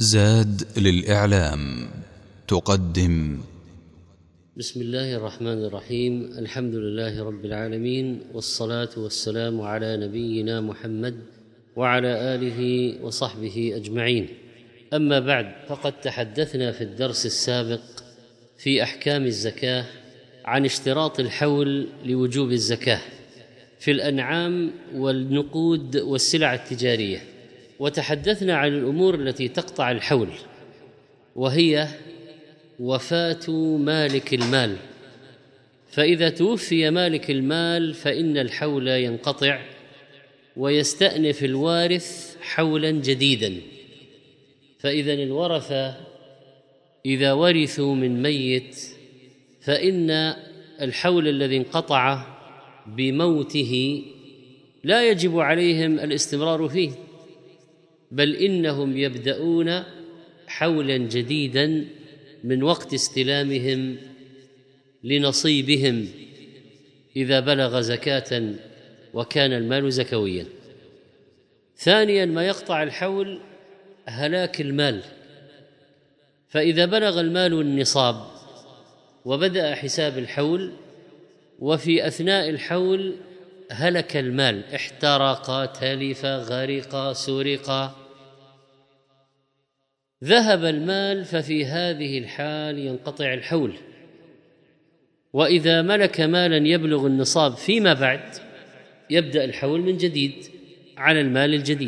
زاد للإعلام تقدم. بسم الله الرحمن الرحيم. الحمد لله رب العالمين، والصلاة والسلام على نبينا محمد وعلى آله وصحبه أجمعين. أما بعد، فقد تحدثنا في الدرس السابق في أحكام الزكاة عن اشتراط الحول لوجوب الزكاة في الأنعام والنقود والسلع التجارية، وتحدثنا عن الأمور التي تقطع الحول، وهي وفاة مالك المال. فإذا توفي مالك المال فإن الحول ينقطع، ويستأنف الوارث حولا جديدا. فإذا الورثة إذا ورثوا من ميت فإن الحول الذي انقطع بموته لا يجب عليهم الاستمرار فيه، بل إنهم يبدأون حولا جديدا من وقت استلامهم لنصيبهم إذا بلغ زكاة وكان المال زكويا. ثانيا، ما يقطع الحول هلاك المال. فإذا بلغ المال النصاب وبدأ حساب الحول، وفي أثناء الحول هلك المال، احترق، تلف، غرق، سرق، ذهب المال، ففي هذه الحال ينقطع الحول. وإذا ملك مالا يبلغ النصاب فيما بعد يبدأ الحول من جديد على المال الجديد.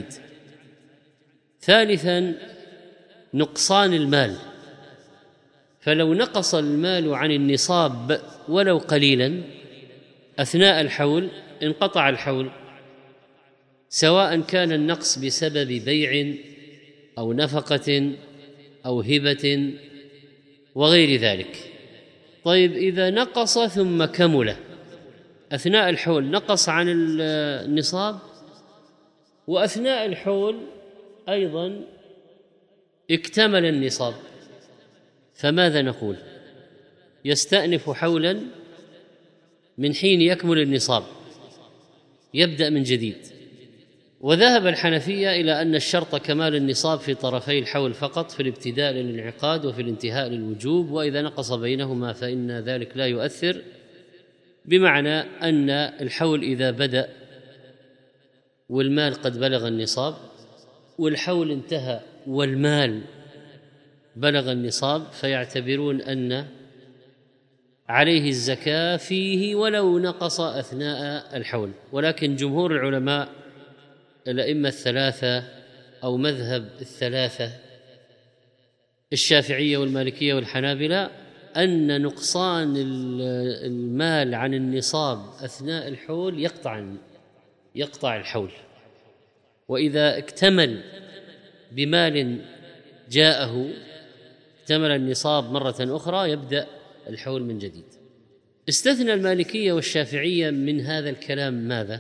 ثالثا، نقصان المال. فلو نقص المال عن النصاب ولو قليلا أثناء الحول انقطع الحول، سواء كان النقص بسبب بيع أو نفقة أو هبة وغير ذلك. طيب، إذا نقص ثم كمل أثناء الحول، نقص عن النصاب وأثناء الحول أيضا اكتمل النصاب، فماذا نقول؟ يستأنف حولا من حين يكمل النصاب، يبدأ من جديد. وذهب الحنفية إلى أن الشرط كمال النصاب في طرفي الحول فقط، في الابتداء للانعقاد وفي الانتهاء للوجوب، وإذا نقص بينهما فإن ذلك لا يؤثر، بمعنى أن الحول إذا بدأ والمال قد بلغ النصاب، والحول انتهى والمال بلغ النصاب، فيعتبرون أن عليه الزكاة فيه ولو نقص أثناء الحول. ولكن جمهور العلماء الأئمة الثلاثة أو مذهب الثلاثة الشافعية والمالكية والحنابلة أن نقصان المال عن النصاب أثناء الحول يقطع الحول، وإذا اكتمل بمال جاءه اكتمل النصاب مرة أخرى يبدأ الحول من جديد. استثنى المالكية والشافعية من هذا الكلام ماذا؟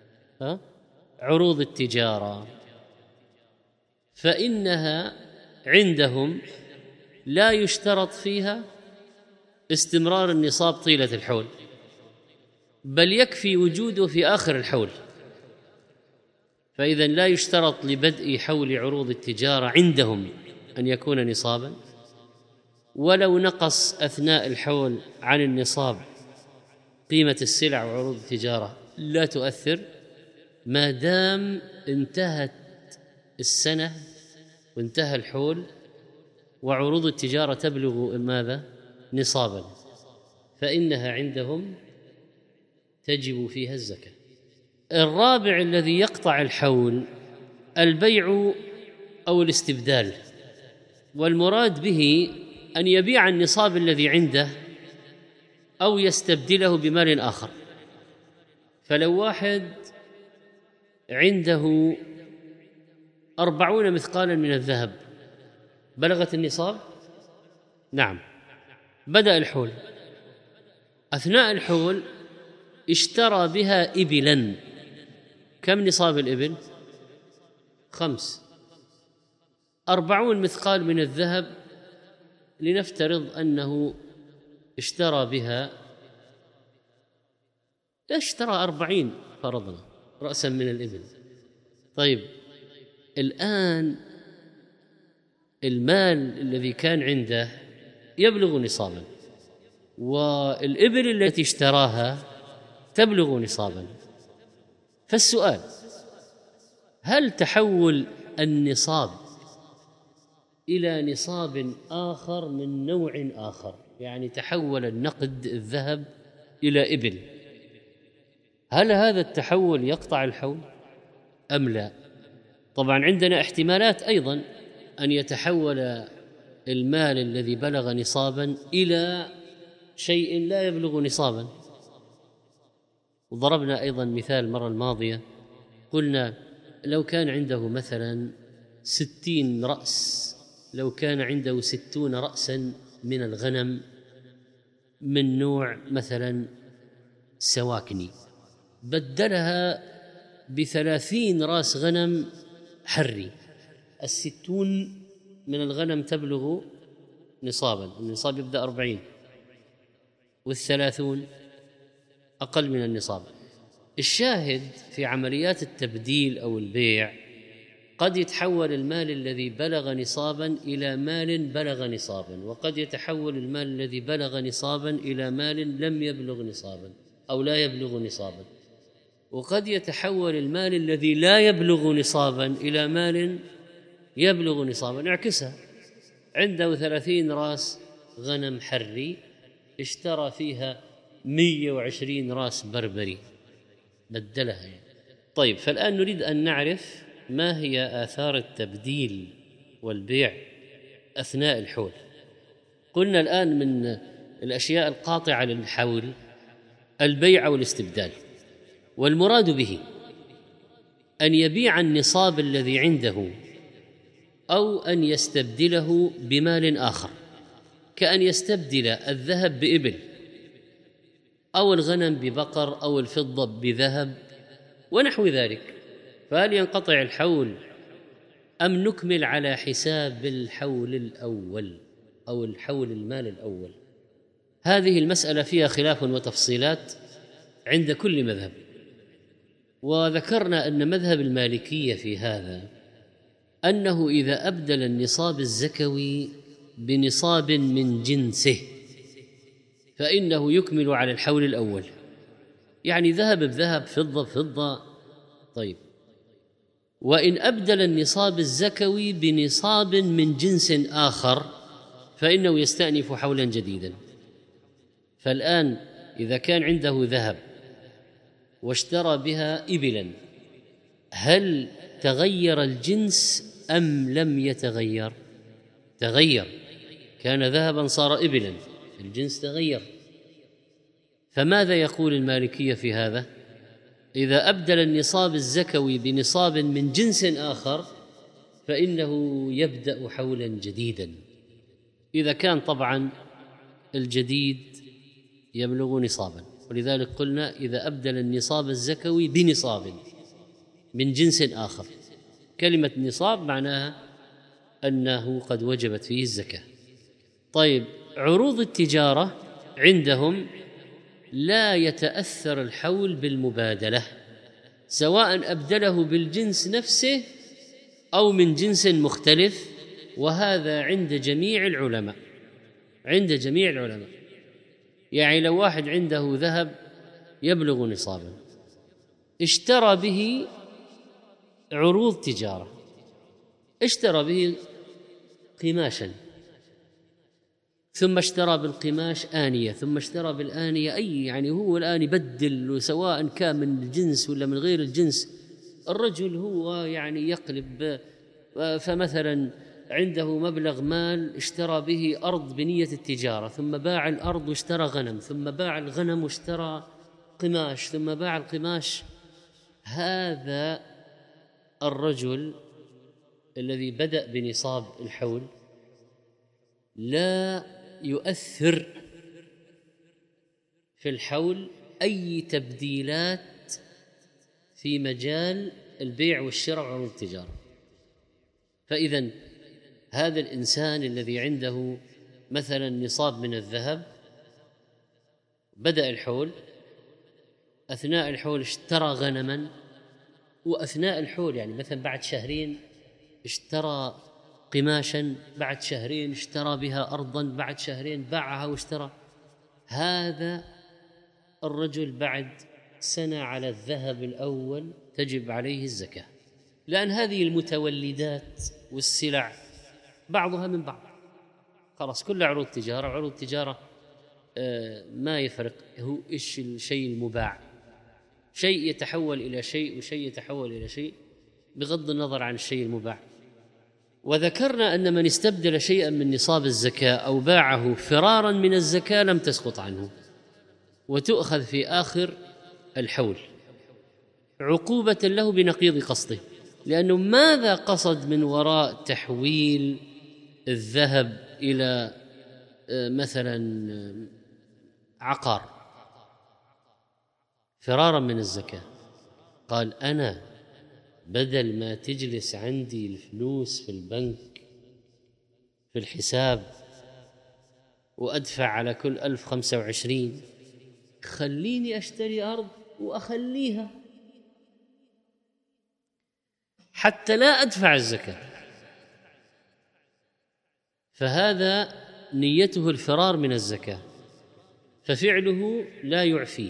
عروض التجارة، فإنها عندهم لا يشترط فيها استمرار النصاب طيلة الحول، بل يكفي وجوده في آخر الحول. فإذا لا يشترط لبدء حول عروض التجارة عندهم أن يكون نصابا، ولو نقص أثناء الحول عن النصاب قيمة السلع وعروض التجارة لا تؤثر، ما دام انتهت السنة وانتهى الحول وعروض التجارة تبلغ ماذا؟ نصابا، فإنها عندهم تجب فيها الزكاة. الرابع الذي يقطع الحول البيع أو الاستبدال، والمراد به أن يبيع النصاب الذي عنده أو يستبدله بمال آخر. فلو واحد عنده 40 مثقالا من الذهب، بلغت النصاب؟ نعم. بدأ الحول، أثناء الحول اشترى بها إبلا. كم نصاب الإبل؟ 5. 40 مثقال من الذهب، لنفترض أنه اشترى بها، اشترى 40 فرضنا رأسا من الإبل. طيب، الآن المال الذي كان عنده يبلغ نصابا، والإبل التي اشتراها تبلغ نصابا. فالسؤال: هل تحول النصاب إلى نصاب آخر من نوع آخر، يعني تحول النقد الذهب إلى إبل، هل هذا التحول يقطع الحول أم لا؟ طبعا عندنا احتمالات أيضا، أن يتحول المال الذي بلغ نصابا إلى شيء لا يبلغ نصابا. وضربنا أيضا مثال المرة الماضية، قلنا لو كان عنده مثلا 60 رأس، لو كان عنده 60 رأسا من الغنم من نوع مثلا سواكني، بدلها ب30 رأس غنم حري، 60 من الغنم تبلغ نصابا، النصاب يبدأ 40، وال30 أقل من النصاب. الشاهد في عمليات التبديل أو البيع قد يتحول المال الذي بلغ نصابا إلى مال بلغ نصابا، وقد يتحول المال الذي بلغ نصابا إلى مال لم يبلغ نصابا أو لا يبلغ نصابا، وقد يتحول المال الذي لا يبلغ نصابا إلى مال يبلغ نصابا. اعكسها، عنده 30 راس غنم حري، اشترى فيها 120 راس بربري، بدلها يعني. طيب، فالآن نريد أن نعرف ما هي آثار التبديل والبيع أثناء الحول. قلنا الآن من الأشياء القاطعة للحول البيع والاستبدال، والمراد به أن يبيع النصاب الذي عنده أو أن يستبدله بمال آخر، كأن يستبدل الذهب بإبل أو الغنم ببقر أو الفضة بذهب ونحو ذلك. فهل ينقطع الحول أم نكمل على حساب الحول الأول أو الحول المال الأول؟ هذه المسألة فيها خلاف وتفصيلات عند كل مذهب، وذكرنا أن مذهب المالكية في هذا أنه إذا أبدل النصاب الزكوي بنصاب من جنسه فإنه يكمل على الحول الأول، يعني ذهب بذهب، فضة بفضة. طيب، وإن أبدل النصاب الزكوي بنصاب من جنس آخر فإنه يستأنف حولا جديدا. فالآن إذا كان عنده ذهب واشترى بها إبلا، هل تغير الجنس أم لم يتغير؟ تغير، كان ذهبا صار إبلا، الجنس تغير. فماذا يقول المالكية في هذا؟ إذا أبدل النصاب الزكوي بنصاب من جنس آخر فإنه يبدأ حولا جديدا، إذا كان طبعا الجديد يبلغ نصابا. ولذلك قلنا إذا أبدل النصاب الزكوي بنصاب من جنس آخر، كلمة نصاب معناها أنه قد وجبت فيه الزكاة. طيب، عروض التجارة عندهم لا يتأثر الحول بالمبادلة، سواء أبدله بالجنس نفسه أو من جنس مختلف، وهذا عند جميع العلماء، عند جميع العلماء. يعني لو واحد عنده ذهب يبلغ نصابا، اشترى به عروض تجارة، اشترى به قماشا، ثم اشترى بالقماش آنية، ثم اشترى بالآنية يعني هو الآن يبدل، سواء كان من الجنس ولا من غير الجنس. الرجل هو يعني يقلب، فمثلا عنده مبلغ مال اشترى به أرض بنية التجارة، ثم باع الأرض واشترى غنم، ثم باع الغنم واشترى قماش، ثم باع القماش. هذا الرجل الذي بدأ بنصاب الحول لا يؤثر في الحول أي تبديلات في مجال البيع والشراء وعروض التجارة. فإذن هذا الإنسان الذي عنده مثلا نصاب من الذهب بدأ الحول، أثناء الحول اشترى غنما، وأثناء الحول يعني مثلا بعد شهرين اشترى قماشا، بعد شهرين اشترى بها أرضا، بعد شهرين باعها واشترى. هذا الرجل بعد سنة على الذهب الأول تجب عليه الزكاة، لأن هذه المتولدات والسلع بعضها من بعض، خلاص كلها عروض تجارة. عروض تجارة ما يفرق هو إيش الشيء المباع، شيء يتحول إلى شيء وشيء يتحول إلى شيء بغض النظر عن الشيء المباع. وذكرنا أن من استبدل شيئا من نصاب الزكاة أو باعه فرارا من الزكاة لم تسقط عنه وتؤخذ في آخر الحول عقوبة له بنقيض قصده. لأنه ماذا قصد من وراء تحويل الذهب إلى مثلا عقار فرارا من الزكاة؟ قال أنا بدل ما تجلس عندي الفلوس في البنك في الحساب وأدفع على كل 1025، خليني أشتري أرض وأخليها حتى لا أدفع الزكاة. فهذا نيته الفرار من الزكاة، ففعله لا يعفيه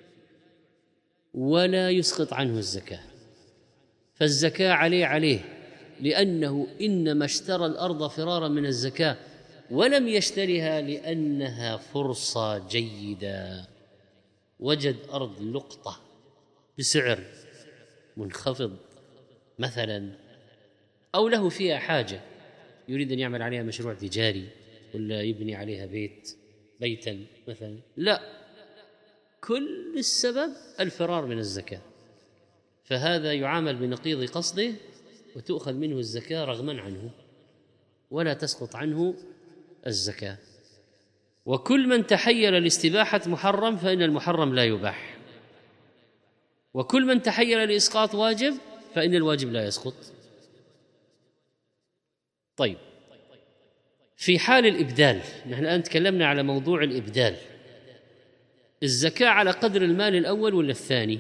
ولا يسقط عنه الزكاة، فالزكاة عليه لأنه إنما اشترى الأرض فرارا من الزكاة ولم يشتريها لأنها فرصة جيدة، وجد أرض لقطة بسعر منخفض مثلا، أو له فيها حاجة يريد أن يعمل عليها مشروع تجاري ولا يبني عليها بيتا مثلا، لا، كل السبب الفرار من الزكاة، فهذا يعامل بنقيض قصده وتؤخذ منه الزكاة رغما عنه ولا تسقط عنه الزكاة. وكل من تحيل لاستباحة محرم فإن المحرم لا يباح، وكل من تحيل لإسقاط واجب فإن الواجب لا يسقط. طيب، في حال الإبدال، نحن الآن تكلمنا على موضوع الإبدال، الزكاة على قدر المال الأول ولا الثاني؟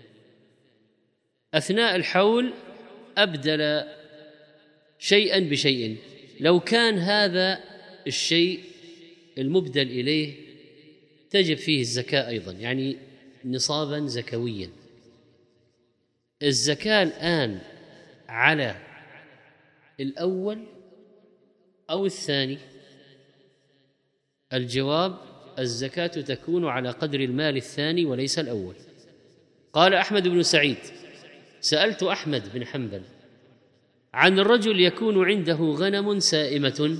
أثناء الحول أبدل شيئا بشيء، لو كان هذا الشيء المبدل إليه تجب فيه الزكاة أيضا، يعني نصابا زكويا. الزكاة الآن على الأول أو الثاني؟ الجواب: الزكاة تكون على قدر المال الثاني وليس الأول. قال أحمد بن سعيد: سألت أحمد بن حنبل عن الرجل يكون عنده غنم سائمة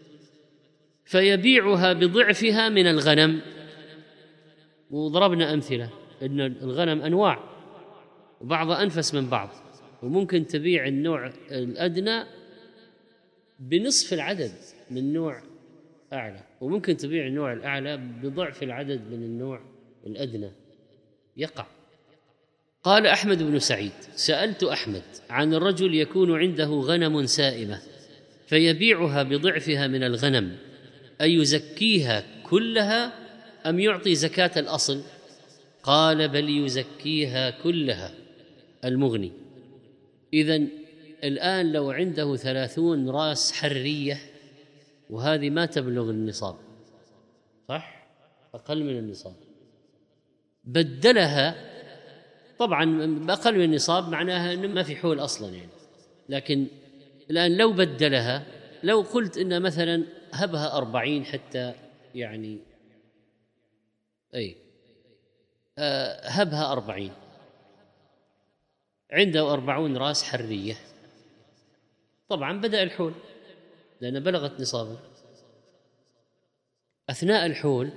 فيبيعها بضعفها من الغنم، وضربنا أمثلة أن الغنم أنواع وبعضها أنفس من بعض، وممكن تبيع النوع الأدنى بنصف العدد من نوع أعلى، وممكن تبيع النوع الأعلى بضعف العدد من النوع الأدنى، يقع. قال أحمد بن سعيد: سألت أحمد عن الرجل يكون عنده غنم سائمة فيبيعها بضعفها من الغنم، أيزكيها كلها أم يعطي زكاة الأصل؟ قال: بل يزكيها كلها، المغني. إذن الآن لو عنده 30 رأس حرية وهذه ما تبلغ النصاب، صح؟ أقل من النصاب، بدلها، طبعا بأقل من النصاب معناها أنه ما في حول أصلا يعني، لكن الآن لو بدلها، لو قلت إن مثلا هبها 40 حتى يعني هبها 40، عنده 40 رأس حرية، طبعا بدأ الحول لأن بلغت نصابا. أثناء الحول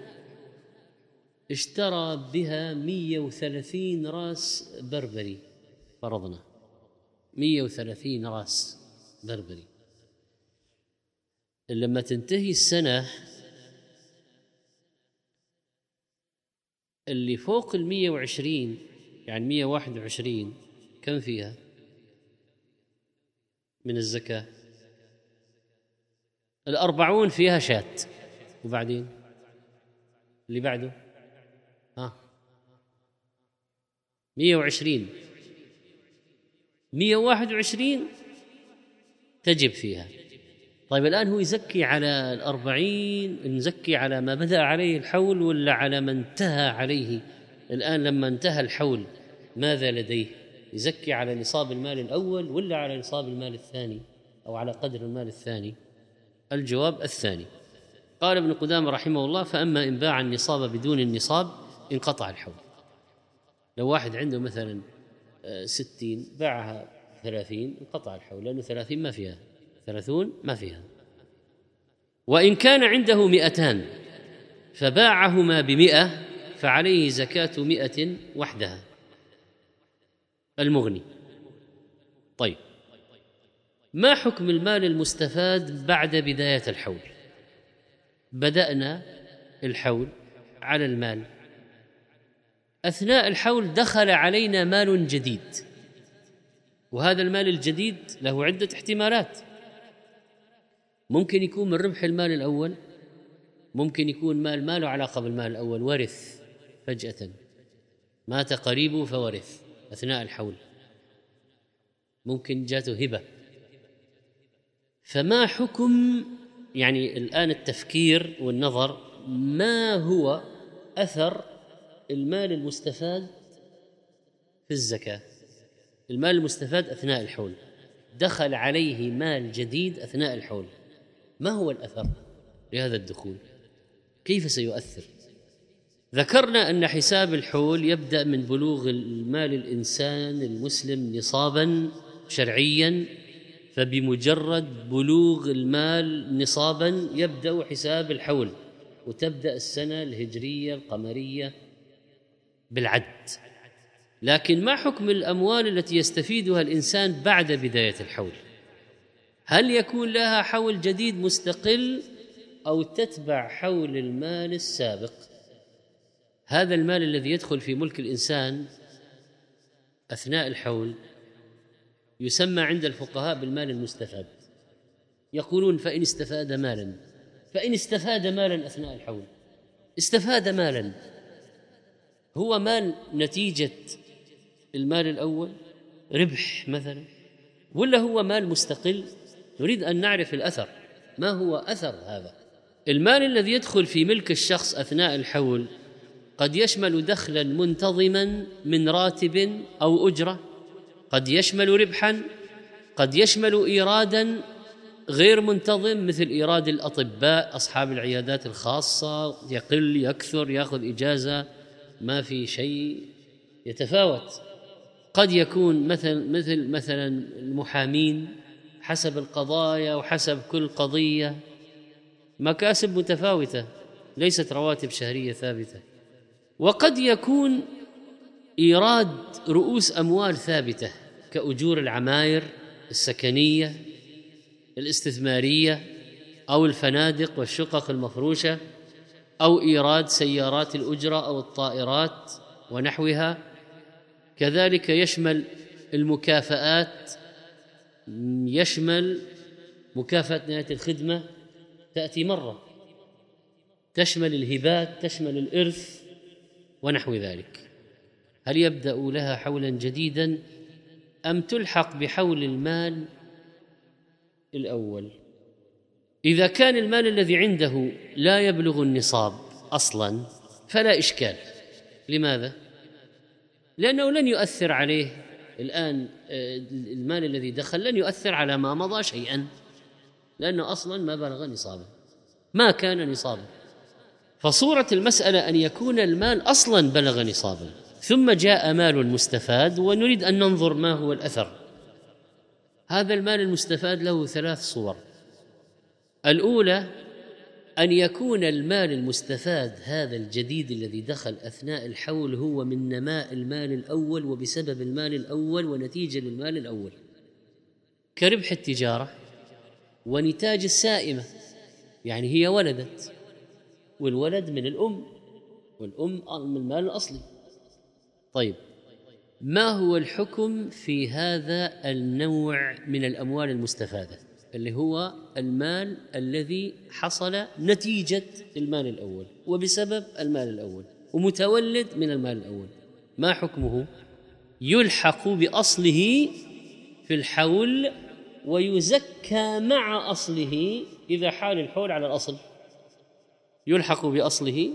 اشترى بها 130 رأس بربري، فرضنا 130 رأس بربري. لما تنتهي السنة اللي فوق 120 يعني 121 كم فيها من الزكاة؟ 40 فيها شاة، وبعدين اللي بعده 120 121 تجب فيها، طيب الآن هو يزكي على 40، نزكي على ما بدأ عليه الحول ولا على ما انتهى عليه؟ الآن لما انتهى الحول ماذا لديه؟ يزكي على نصاب المال الأول ولا على نصاب المال الثاني أو على قدر المال الثاني؟ الجواب الثاني. قال ابن قدامة رحمه الله: فأما إن باع النصاب بدون النصاب انقطع الحول. لو واحد عنده مثلا 60 باعها 30 انقطع الحول، لأنه 30 ما فيها، 30 ما فيها. وإن كان عنده 200 فباعهما ب100 فعليه زكاة 100 وحدها، المغني. طيب، ما حكم المال المستفاد بعد بداية الحول؟ بدأنا الحول على المال، أثناء الحول دخل علينا مال جديد، وهذا المال الجديد له عدة احتمالات. ممكن يكون من ربح المال الأول، ممكن يكون مال ما له علاقة بالمال الأول، ورث فجأة، مات قريبه فورث أثناء الحول، ممكن جاته هبة. فما حكم، يعني الآن التفكير والنظر، ما هو أثر المال المستفاد في الزكاة؟ المال المستفاد أثناء الحول، دخل عليه مال جديد أثناء الحول، ما هو الأثر لهذا الدخول؟ كيف سيؤثر؟ ذكرنا أن حساب الحول يبدأ من بلوغ المال الإنسان المسلم نصابا شرعيا، فبمجرد بلوغ المال نصابا يبدأ حساب الحول، وتبدأ السنة الهجرية القمرية بالعد. لكن ما حكم الأموال التي يستفيدها الإنسان بعد بداية الحول؟ هل يكون لها حول جديد مستقل أو تتبع حول المال السابق؟ هذا المال الذي يدخل في ملك الإنسان أثناء الحول يسمى عند الفقهاء بالمال المستفاد. يقولون فإن استفاد مالا أثناء الحول، استفاد مالا، هو مال نتيجة المال الأول، ربح مثلا، ولا هو مال مستقل؟ نريد أن نعرف الأثر، ما هو أثر هذا المال الذي يدخل في ملك الشخص أثناء الحول؟ قد يشمل دخلا منتظما من راتب أو أجرة، قد يشمل ربحا، قد يشمل إيرادا غير منتظم مثل إيراد الأطباء أصحاب العيادات الخاصة، يقل يكثر، يأخذ إجازة، ما في شيء، يتفاوت. قد يكون مثلا المحامين حسب القضايا وحسب كل قضية مكاسب متفاوتة، ليست رواتب شهرية ثابتة. وقد يكون إيراد رؤوس أموال ثابتة كأجور العماير السكنية الاستثمارية أو الفنادق والشقق المفروشة، أو إيراد سيارات الأجرة أو الطائرات ونحوها. كذلك يشمل المكافآت، يشمل مكافأة نهاية الخدمة تأتي مرة، تشمل الهبات، تشمل الإرث ونحو ذلك. هل يبدأ لها حولا جديدا أم تلحق بحول المال الأول؟ إذا كان المال الذي عنده لا يبلغ النصاب أصلا فلا إشكال. لماذا؟ لأنه لن يؤثر عليه الآن، المال الذي دخل لن يؤثر على ما مضى شيئا، لأنه أصلا ما بلغ نصابه، ما كان نصابه. فصورة المسألة أن يكون المال أصلا بلغ نصابا ثم جاء مال مستفاد، ونريد أن ننظر ما هو الأثر. هذا المال المستفاد له 3 صور. الأولى أن يكون المال المستفاد هذا الجديد الذي دخل أثناء الحول هو من نماء المال الأول وبسبب المال الأول ونتيجة للمال الأول، كربح التجارة ونتاج السائمة، يعني هي ولدت والولد من الأم والأم من المال الأصلي. طيب، ما هو الحكم في هذا النوع من الأموال المستفادة اللي هو المال الذي حصل نتيجة المال الأول وبسبب المال الأول ومتولد من المال الأول؟ ما حكمه؟ يلحق بأصله في الحول ويزكى مع أصله إذا حال الحول على الأصل، يلحق بأصله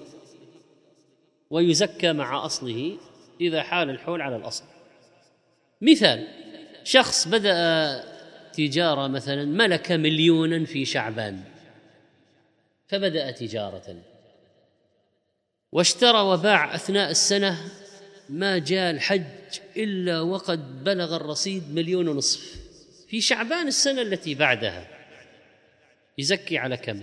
ويزكى مع أصله إذا حال الحول على الأصل. مثال: شخص بدأ تجارة مثلا، ملك 1,000,000 في شعبان، فبدأ تجارة واشترى وباع أثناء السنة، ما جاء الحج إلا وقد بلغ الرصيد 1,500,000 في شعبان السنة التي بعدها. يزكي على كم؟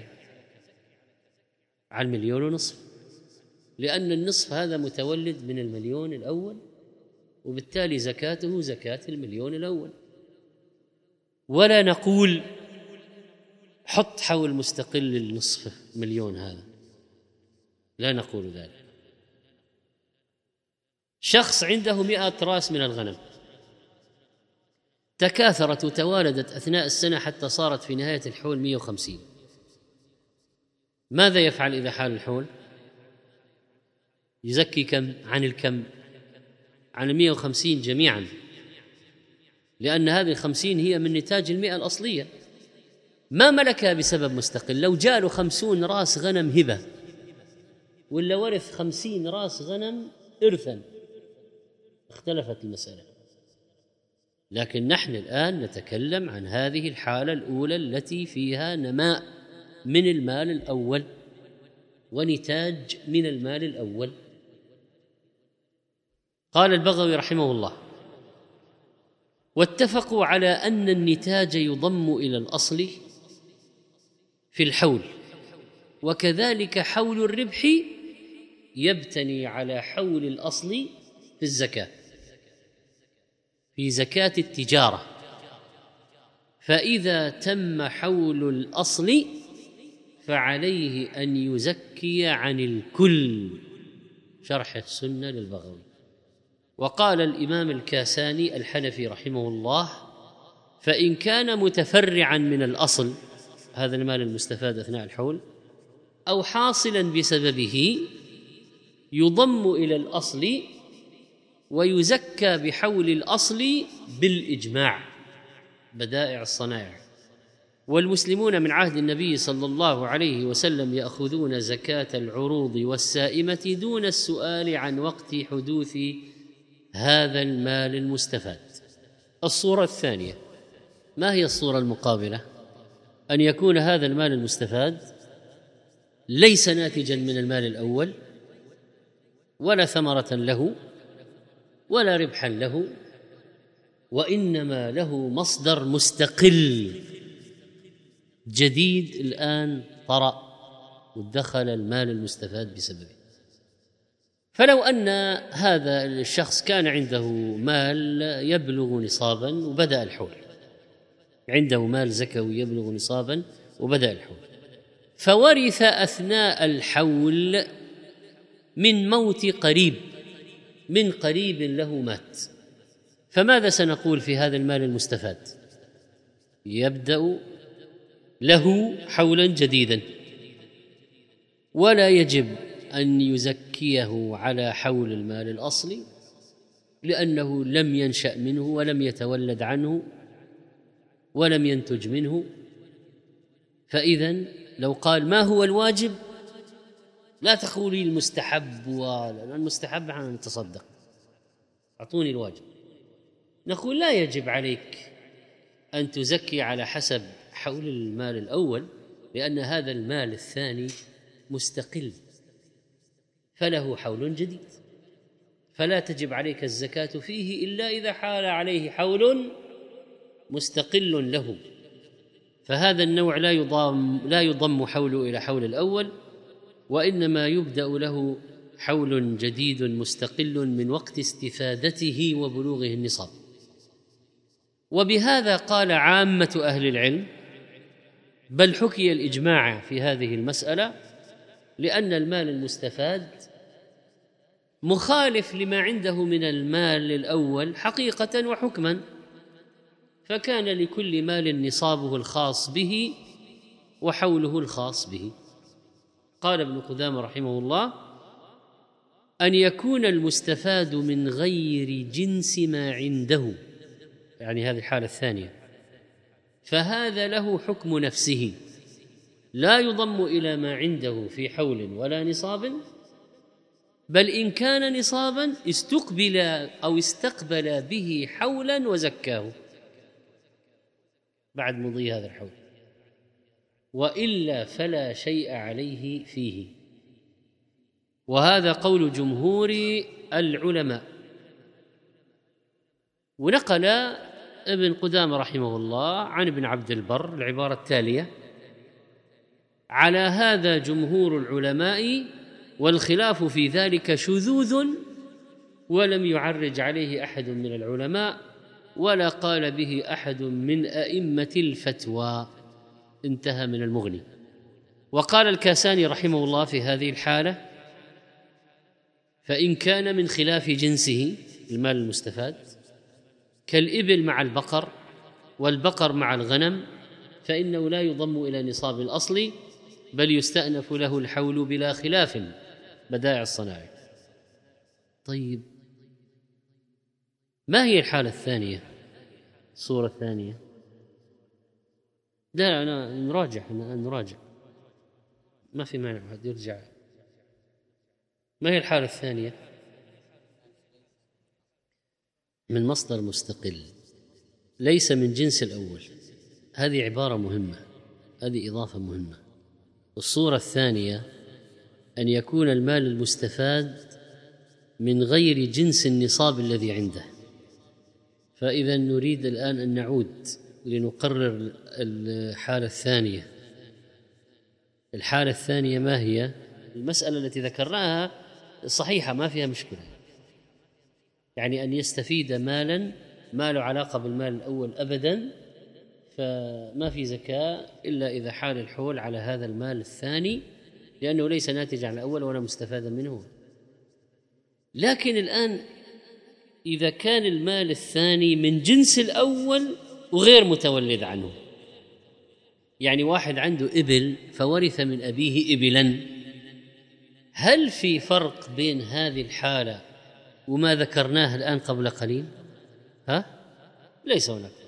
على 1,500,000، لأن النصف هذا متولد من 1,000,000 الأول، وبالتالي زكاته زكاة 1,000,000 الأول. ولا نقول حط حول مستقل النصف 1,000,000 هذا، لا نقول ذلك. شخص عنده 100 راس من الغنم، تكاثرت وتوالدت أثناء السنة حتى صارت في نهاية الحول 150. ماذا يفعل إذا حال الحول؟ يزكي كم؟ عن الكم؟ عن 150 جميعا، لأن هذه 50 هي من نتاج 100 الأصلية، ما ملكها بسبب مستقل. لو جاء 50 راس غنم هبة، ولا ورث 50 راس غنم إرثا، اختلفت المسألة. لكن نحن الآن نتكلم عن هذه الحالة الأولى التي فيها نماء من المال الأول ونتاج من المال الأول. قال البغوي رحمه الله: واتفقوا على أن النتاج يضم إلى الأصل في الحول، وكذلك حول الربح يبتني على حول الأصل في الزكاة، في زكاة التجارة. فإذا تم حول الأصل فعليه أن يزكي عن الكل. شرح السنة للبغوي. وقال الإمام الكاساني الحنفي رحمه الله: فإن كان متفرعا من الأصل، هذا المال المستفاد أثناء الحول، أو حاصلا بسببه، يضم إلى الأصل ويزكى بحول الأصل بالإجماع، بدائع الصنائع. والمسلمون من عهد النبي صلى الله عليه وسلم يأخذون زكاة العروض والسائمة دون السؤال عن وقت حدوث هذا المال المستفاد. الصورة الثانية، ما هي الصورة المقابلة؟ أن يكون هذا المال المستفاد ليس ناتجا من المال الأول، ولا ثمرة له، ولا ربحا له، وإنما له مصدر مستقل جديد الآن طرأ ودخل المال المستفاد بسببه. فلو أن هذا الشخص كان عنده مال يبلغ نصابا وبدأ الحول، عنده مال زكوي يبلغ نصابا وبدأ الحول، فورث أثناء الحول من موت قريب، من قريب له مات، فماذا سنقول في هذا المال المستفاد؟ يبدأ له حولا جديدا، ولا يجب أن يزكيه على حول المال الأصلي، لأنه لم ينشأ منه ولم يتولد عنه ولم ينتج منه. فإذن لو قال ما هو الواجب، لا تقولي المستحب، ولا المستحب عن نتصدق، أعطوني الواجب. نقول لا يجب عليك أن تزكي على حسب حول المال الأول، لأن هذا المال الثاني مستقل فله حول جديد، فلا تجب عليك الزكاة فيه إلا إذا حال عليه حول مستقل له. فهذا النوع لا يضم حوله إلى حول الأول، وإنما يبدأ له حول جديد مستقل من وقت استفادته وبلوغه النصاب. وبهذا قال عامة أهل العلم، بل حكي الإجماع في هذه المسألة، لأن المال المستفاد مخالف لما عنده من المال الأول حقيقة وحكما، فكان لكل مال نصابه الخاص به وحوله الخاص به. قال ابن قدامة رحمه الله: أن يكون المستفاد من غير جنس ما عنده، يعني هذه الحالة الثانية، فهذا له حكم نفسه، لا يضم إلى ما عنده في حول ولا نصاب، بل إن كان نصابا استقبل أو استقبل به حولا وزكاه بعد مضي هذا الحول، وإلا فلا شيء عليه فيه. وهذا قول جمهور العلماء. ونقل ابن قدامة رحمه الله عن ابن عبد البر العبارة التالية: على هذا جمهور العلماء، والخلاف في ذلك شذوذ، ولم يعرج عليه أحد من العلماء، ولا قال به أحد من أئمة الفتوى. انتهى من المغني. وقال الكاساني رحمه الله في هذه الحالة: فإن كان من خلاف جنسه المال المستفاد كالإبل مع البقر والبقر مع الغنم، فإنه لا يضم إلى نصاب الأصل، بل يستأنف له الحول بلا خلاف. بدائع الصنائع. طيب، ما هي الحالة الثانية؟ الصورة الثانية؟ لا، أنا نراجع، ما في مانع واحد يرجع. ما هي الحالة الثانية؟ من مصدر مستقل ليس من جنس الأول. هذه عبارة مهمة، هذه إضافة مهمة. الصورة الثانية أن يكون المال المستفاد من غير جنس النصاب الذي عنده. فإذا نريد الآن أن نعود لنقرر الحالة الثانية. الحالة الثانية ما هي؟ المسألة التي ذكرناها صحيحة، ما فيها مشكلة، يعني أن يستفيد مالا ما له علاقة بالمال الأول أبدا، فما في زكاة إلا إذا حال الحول على هذا المال الثاني، لأنه ليس ناتج عن الأول ولا مستفادا منه. لكن الآن إذا كان المال الثاني من جنس الأول وغير متولد عنه، يعني واحد عنده إبل فورث من أبيه إبلا، هل في فرق بين هذه الحالة وما ذكرناه الآن قبل قليل؟ ليس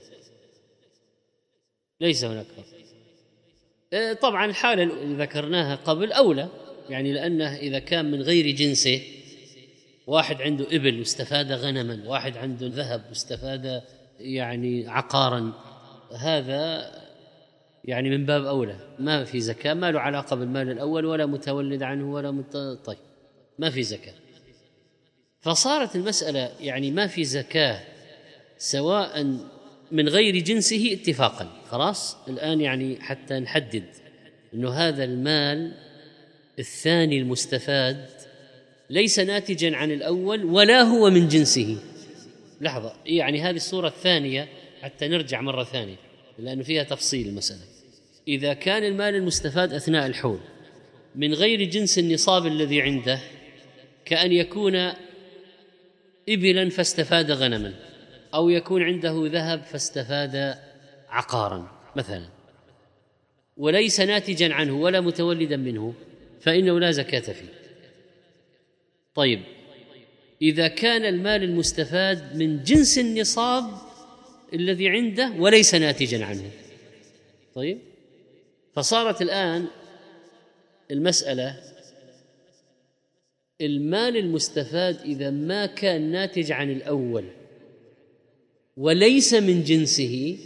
هناك فرق. طبعا الحالة اللي ذكرناها قبل أولى، يعني لأنه إذا كان من غير جنسه، واحد عنده إبل واستفاد غنما، واحد عنده ذهب واستفاد يعني عقارا، هذا يعني من باب أولى، ما في زكاة، ما له علاقة بالمال الأول ولا متولد عنه ولا طيب، ما في زكاة. فصارت المسألة يعني ما في زكاة سواء من غير جنسه اتفاقا. خلاص الآن يعني حتى نحدد أنه هذا المال الثاني المستفاد ليس ناتجا عن الأول ولا هو من جنسه. لحظة، يعني هذه الصورة الثانية حتى نرجع مرة ثانية لأنه فيها تفصيل المسألة. إذا كان المال المستفاد أثناء الحول من غير جنس النصاب الذي عنده، كأن يكون إبلا فاستفاد غنما، أو يكون عنده ذهب فاستفاد عقارا مثلا، وليس ناتجا عنه ولا متولدا منه، فإنه لا زكاة فيه. طيب، إذا كان المال المستفاد من جنس النصاب الذي عنده وليس ناتجا عنه، طيب، فصارت الآن المسألة المال المستفاد إذا ما كان ناتج عن الأول وليس من جنسه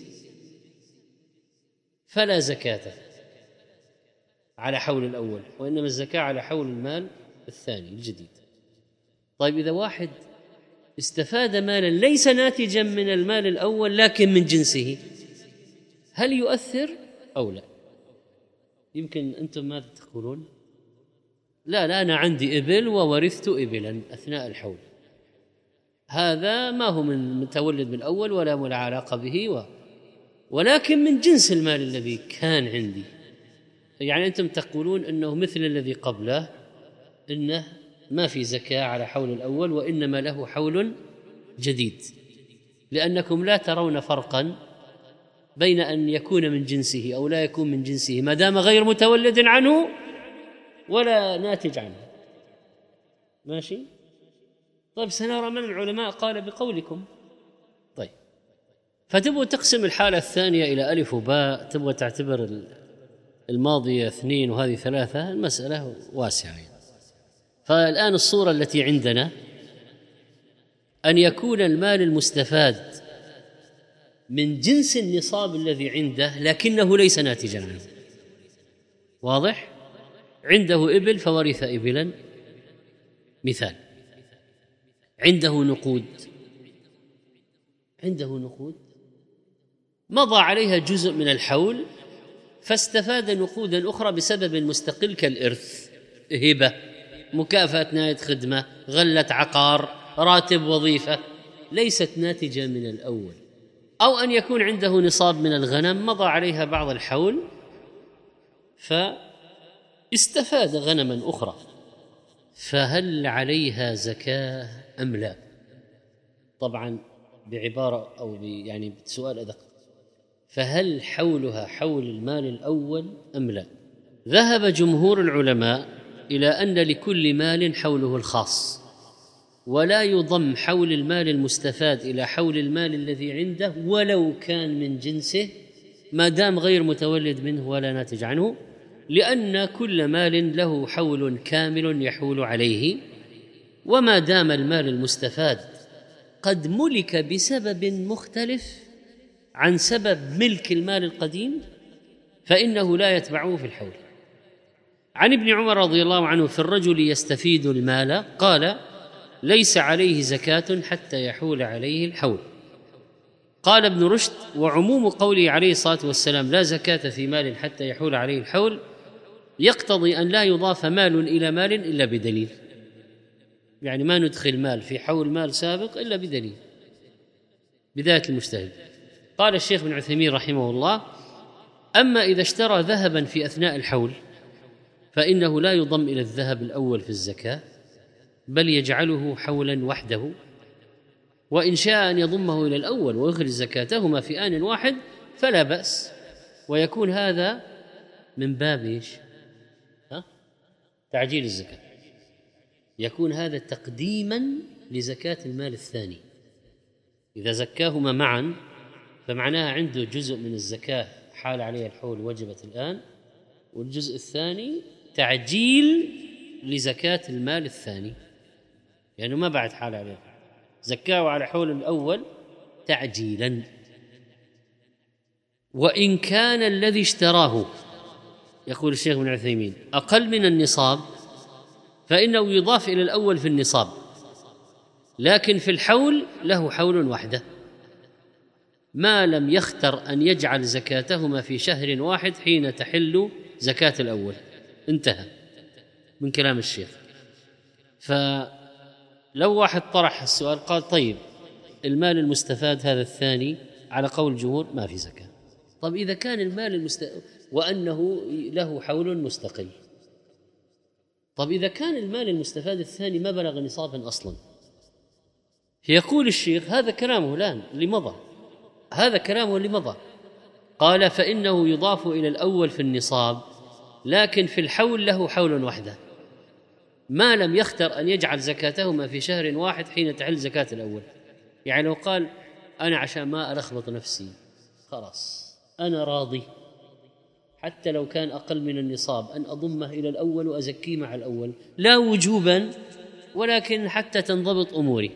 فلا زكاة على حول الأول، وإنما الزكاة على حول المال الثاني الجديد. طيب، إذا واحد استفاد مالا ليس ناتجا من المال الأول لكن من جنسه، هل يؤثر أو لا؟ يمكن أنتم ماذا تقولون؟ لا، أنا عندي إبل وورثت إبلا أثناء الحول، هذا ما هو من متولد من الأول ولا له علاقة به، ولكن من جنس المال الذي كان عندي. يعني أنتم تقولون أنه مثل الذي قبله، أنه ما في زكاة على حول الأول وإنما له حول جديد، لأنكم لا ترون فرقا بين أن يكون من جنسه أو لا يكون من جنسه ما دام غير متولد عنه ولا ناتج عنه. ماشي؟ طيب، سنرى من العلماء قال بقولكم. طيب، فتبغى تقسم الحالة الثانية إلى ألف وباء، تبغى تعتبر الماضية 2 وهذه 3، المسألة واسعة. فالآن الصورة التي عندنا أن يكون المال المستفاد من جنس النصاب الذي عنده لكنه ليس ناتجا عنه. واضح؟ عنده إبل فورث إبلا مثال، عنده نقود مضى عليها جزء من الحول فاستفاد نقودا أخرى بسبب مستقل كالإرث، هبة، مكافأة نهاية خدمة، غلة عقار، راتب وظيفة، ليست ناتجة من الأول. أو أن يكون عنده نصاب من الغنم مضى عليها بعض الحول فاستفاد غنما أخرى، فهل عليها زكاة أم لا؟ طبعا بعبارة أو يعني بسؤال أدق، فهل حولها حول المال الأول أم لا؟ ذهب جمهور العلماء إلى أن لكل مال حوله الخاص، ولا يضم حول المال المستفاد إلى حول المال الذي عنده ولو كان من جنسه ما دام غير متولد منه ولا ناتج عنه، لأن كل مال له حول كامل يحول عليه. وما دام المال المستفاد قد ملك بسبب مختلف عن سبب ملك المال القديم فإنه لا يتبعه في الحول. عن ابن عمر رضي الله عنه في الرجل يستفيد المال قال: ليس عليه زكاة حتى يحول عليه الحول. قال ابن رشد: وعموم قوله عليه الصلاة والسلام لا زكاة في مال حتى يحول عليه الحول يقتضي أن لا يضاف مال إلى مال إلا بدليل، يعني ما ندخل مال في حول مال سابق إلا بدليل، بداية المجتهد. قال الشيخ بن عثيمين رحمه الله: أما إذا اشترى ذهبا في أثناء الحول فإنه لا يضم إلى الذهب الأول في الزكاة، بل يجعله حولا وحده، وإن شاء أن يضمه إلى الأول ويخرج زكاتهما في آن واحد فلا بأس، ويكون هذا من باب تعجيل الزكاة، يكون هذا تقديما لزكاة المال الثاني. إذا زكاهما معا فمعناها عنده جزء من الزكاة حال عليه الحول وجبت الآن، والجزء الثاني تعجيل لزكاة المال الثاني، يعني ما بعد حال عليه، زكاه على حول الأول تعجيلا. وإن كان الذي اشتراه، يقول الشيخ ابن عثيمين، أقل من النصاب فإنه يضاف إلى الأول في النصاب، لكن في الحول له حول وحده ما لم يختر أن يجعل زكاتهما في شهر واحد حين تحل زكاة الأول. انتهى من كلام الشيخ. فلو واحد طرح السؤال قال: طيب المال المستفاد هذا الثاني على قول الجمهور ما في زكاة، طب إذا كان المال وأنه له حول مستقل، طب إذا كان المال المستفاد الثاني ما بلغ نصابا أصلا، يقول الشيخ هذا كلامه الآن اللي مضى، هذا كلامه اللي مضى، قال: فإنه يضاف إلى الأول في النصاب، لكن في الحول له حول وحده ما لم يختر أن يجعل زكاتهما في شهر واحد حين تحل زكاة الأول. يعني لو قال: أنا عشان ما ألخبط نفسي خلاص أنا راضي حتى لو كان أقل من النصاب أن أضمه إلى الأول وأزكيه مع الأول، لا وجوبا ولكن حتى تنضبط أموري،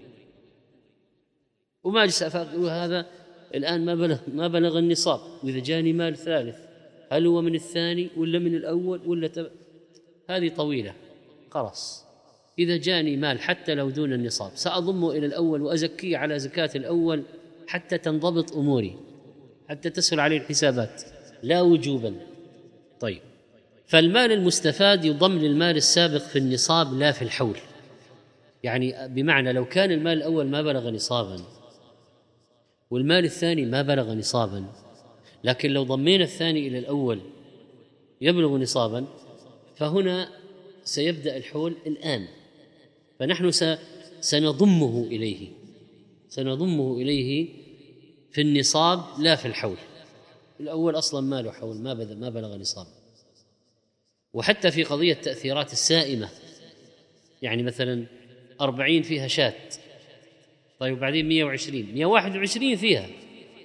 وما أجلس أفكر هذا الآن ما بلغ النصاب، وإذا جاني مال ثالث هل هو من الثاني ولا من الأول ولا هذه طويلة. خلاص إذا جاني مال حتى لو دون النصاب سأضمه إلى الأول وأزكيه على زكاة الأول حتى تنضبط أموري، حتى تسهل عليه الحسابات، لا وجوبا. طيب، فالمال المستفاد يضم للمال السابق في النصاب لا في الحول، يعني بمعنى لو كان المال الأول ما بلغ نصابا والمال الثاني ما بلغ نصابا، لكن لو ضمينا الثاني إلى الأول يبلغ نصابا، فهنا سيبدأ الحول الآن، فنحن سنضمه إليه في النصاب لا في الحول. الأول أصلا ما له حول، ما بلغ نصاب. وحتى في قضية التأثيرات السائمة، يعني مثلا 40 فيها شاة، طيب وبعدين 120 121 فيها،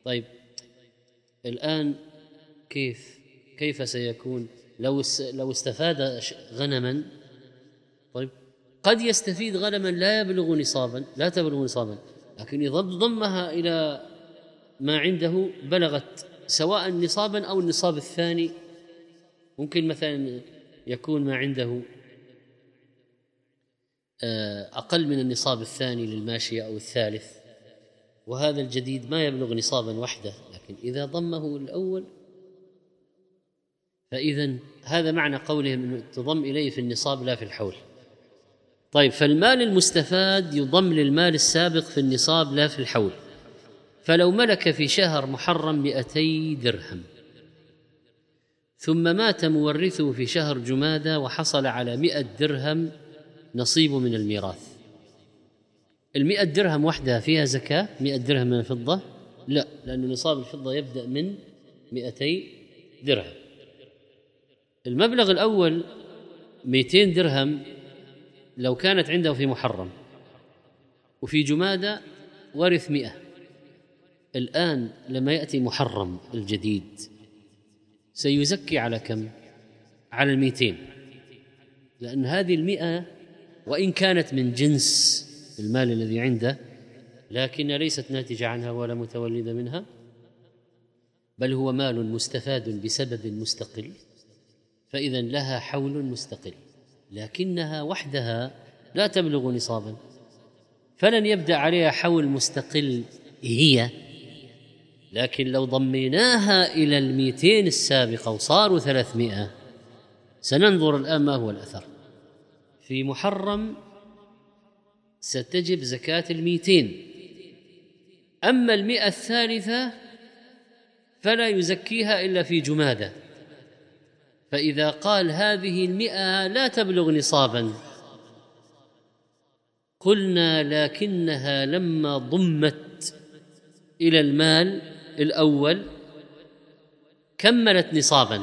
طيب الآن كيف سيكون لو استفاد غنما؟ طيب قد يستفيد غنما لا تبلغ نصابا، لكن إذا ضمها إلى ما عنده بلغت سواء نصابا أو النصاب الثاني. ممكن مثلا يكون ما عنده أقل من النصاب الثاني للماشية أو الثالث، وهذا الجديد ما يبلغ نصابا وحده، لكن إذا ضمه الأول فإذن هذا معنى قولهم أنه تضم إليه في النصاب لا في الحول. طيب فالمال المستفاد يضم للمال السابق في النصاب لا في الحول. فلو ملك في شهر محرم 200 درهم ثم مات مورثه في شهر جمادى وحصل على 100 درهم نصيب من الميراث، 100 درهم وحدها فيها زكاة؟ 100 درهم من الفضة؟ لا، لأن نصاب الفضة يبدأ من 200 درهم. المبلغ الأول 200 درهم لو كانت عنده في محرم وفي جمادى ورث 100، الآن لما يأتي محرم الجديد سيزكي على كم؟ على 200، لأن هذه 100 وإن كانت من جنس المال الذي عنده لكن ليست ناتجة عنها ولا متولدة منها، بل هو مال مستفاد بسبب مستقل، فإذا لها حول مستقل، لكنها وحدها لا تبلغ نصابا، فلن يبدأ عليها حول مستقل هي. لكن لو ضميناها إلى 200 السابقة وصاروا 300 سننظر الآن ما هو الأثر. في محرم ستجب زكاة 200، أما 100 الثالثة فلا يزكيها إلا في جمادى. فإذا قال هذه 100 لا تبلغ نصابا قلنا لكنها لما ضمت إلى المال الأول كملت نصابا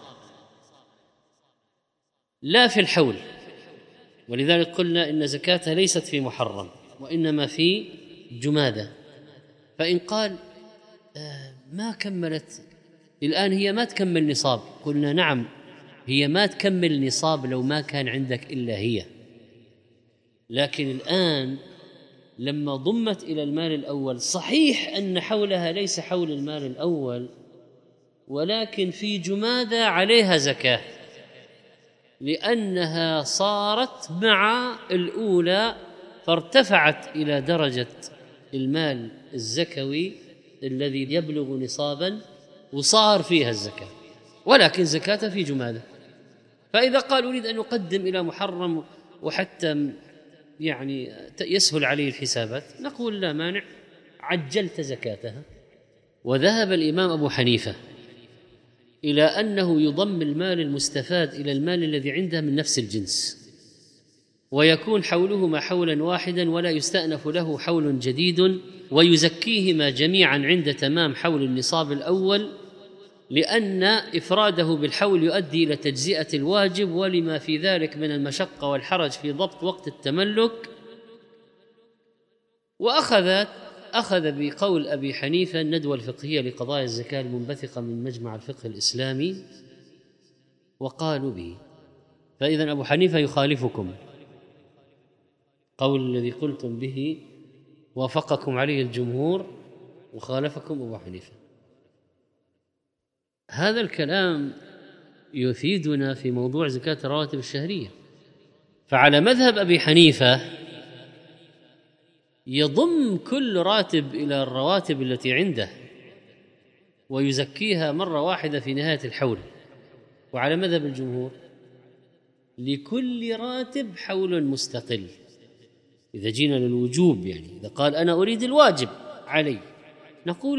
لا في الحول، ولذلك قلنا إن زكاتها ليست في محرم وإنما في جمادى. فإن قال ما كملت الآن، هي ما تكمل نصاب، قلنا نعم هي ما تكمل نصاب لو ما كان عندك إلا هي، لكن الآن لما ضمت إلى المال الأول صحيح أن حولها ليس حول المال الأول، ولكن في جمادى عليها زكاة لأنها صارت مع الأولى فارتفعت إلى درجة المال الزكوي الذي يبلغ نصابا وصار فيها الزكاة، ولكن زكاة في جمادى. فإذا قال أريد أن أقدم إلى محرم وحتى يعني يسهل عليه الحسابات، نقول لا مانع، عجلت زكاتها. وذهب الإمام أبو حنيفة إلى أنه يضم المال المستفاد إلى المال الذي عنده من نفس الجنس، ويكون حولهما حولا واحدا ولا يستأنف له حول جديد، ويزكيهما جميعا عند تمام حول النصاب الأول، لأن إفراده بالحول يؤدي إلى تجزئة الواجب ولما في ذلك من المشقة والحرج في ضبط وقت التملك. وأخذ بقول أبي حنيفة الندوة الفقهية لقضايا الزكاة المنبثقة من مجمع الفقه الإسلامي وقالوا به. فإذن أبو حنيفة يخالفكم، قول الذي قلتم به وافقكم عليه الجمهور وخالفكم أبو حنيفة. هذا الكلام يفيدنا في موضوع زكاة الرواتب الشهرية. فعلى مذهب أبي حنيفة يضم كل راتب إلى الرواتب التي عنده ويزكيها مرة واحدة في نهاية الحول. وعلى مذهب الجمهور لكل راتب حول مستقل. إذا جينا للوجوب، يعني إذا قال أنا أريد الواجب علي، نقول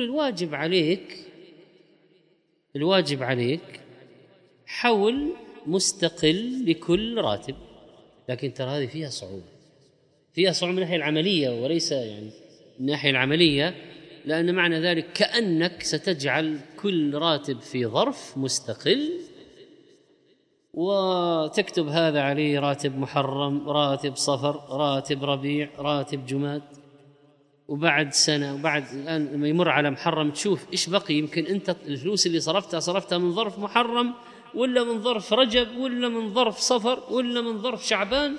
الواجب عليك حول مستقل لكل راتب. لكن ترى هذه فيها صعوبة من الناحية العملية، وليس يعني من الناحية العملية، لأن معنى ذلك كأنك ستجعل كل راتب في ظرف مستقل وتكتب هذا عليه راتب محرم، راتب صفر، راتب ربيع، راتب جماد. وبعد سنة، وبعد الآن لما يمر على محرم تشوف إيش بقي. يمكن أنت الفلوس اللي صرفتها من ظرف محرم، ولا من ظرف رجب، ولا من ظرف صفر، ولا من ظرف شعبان.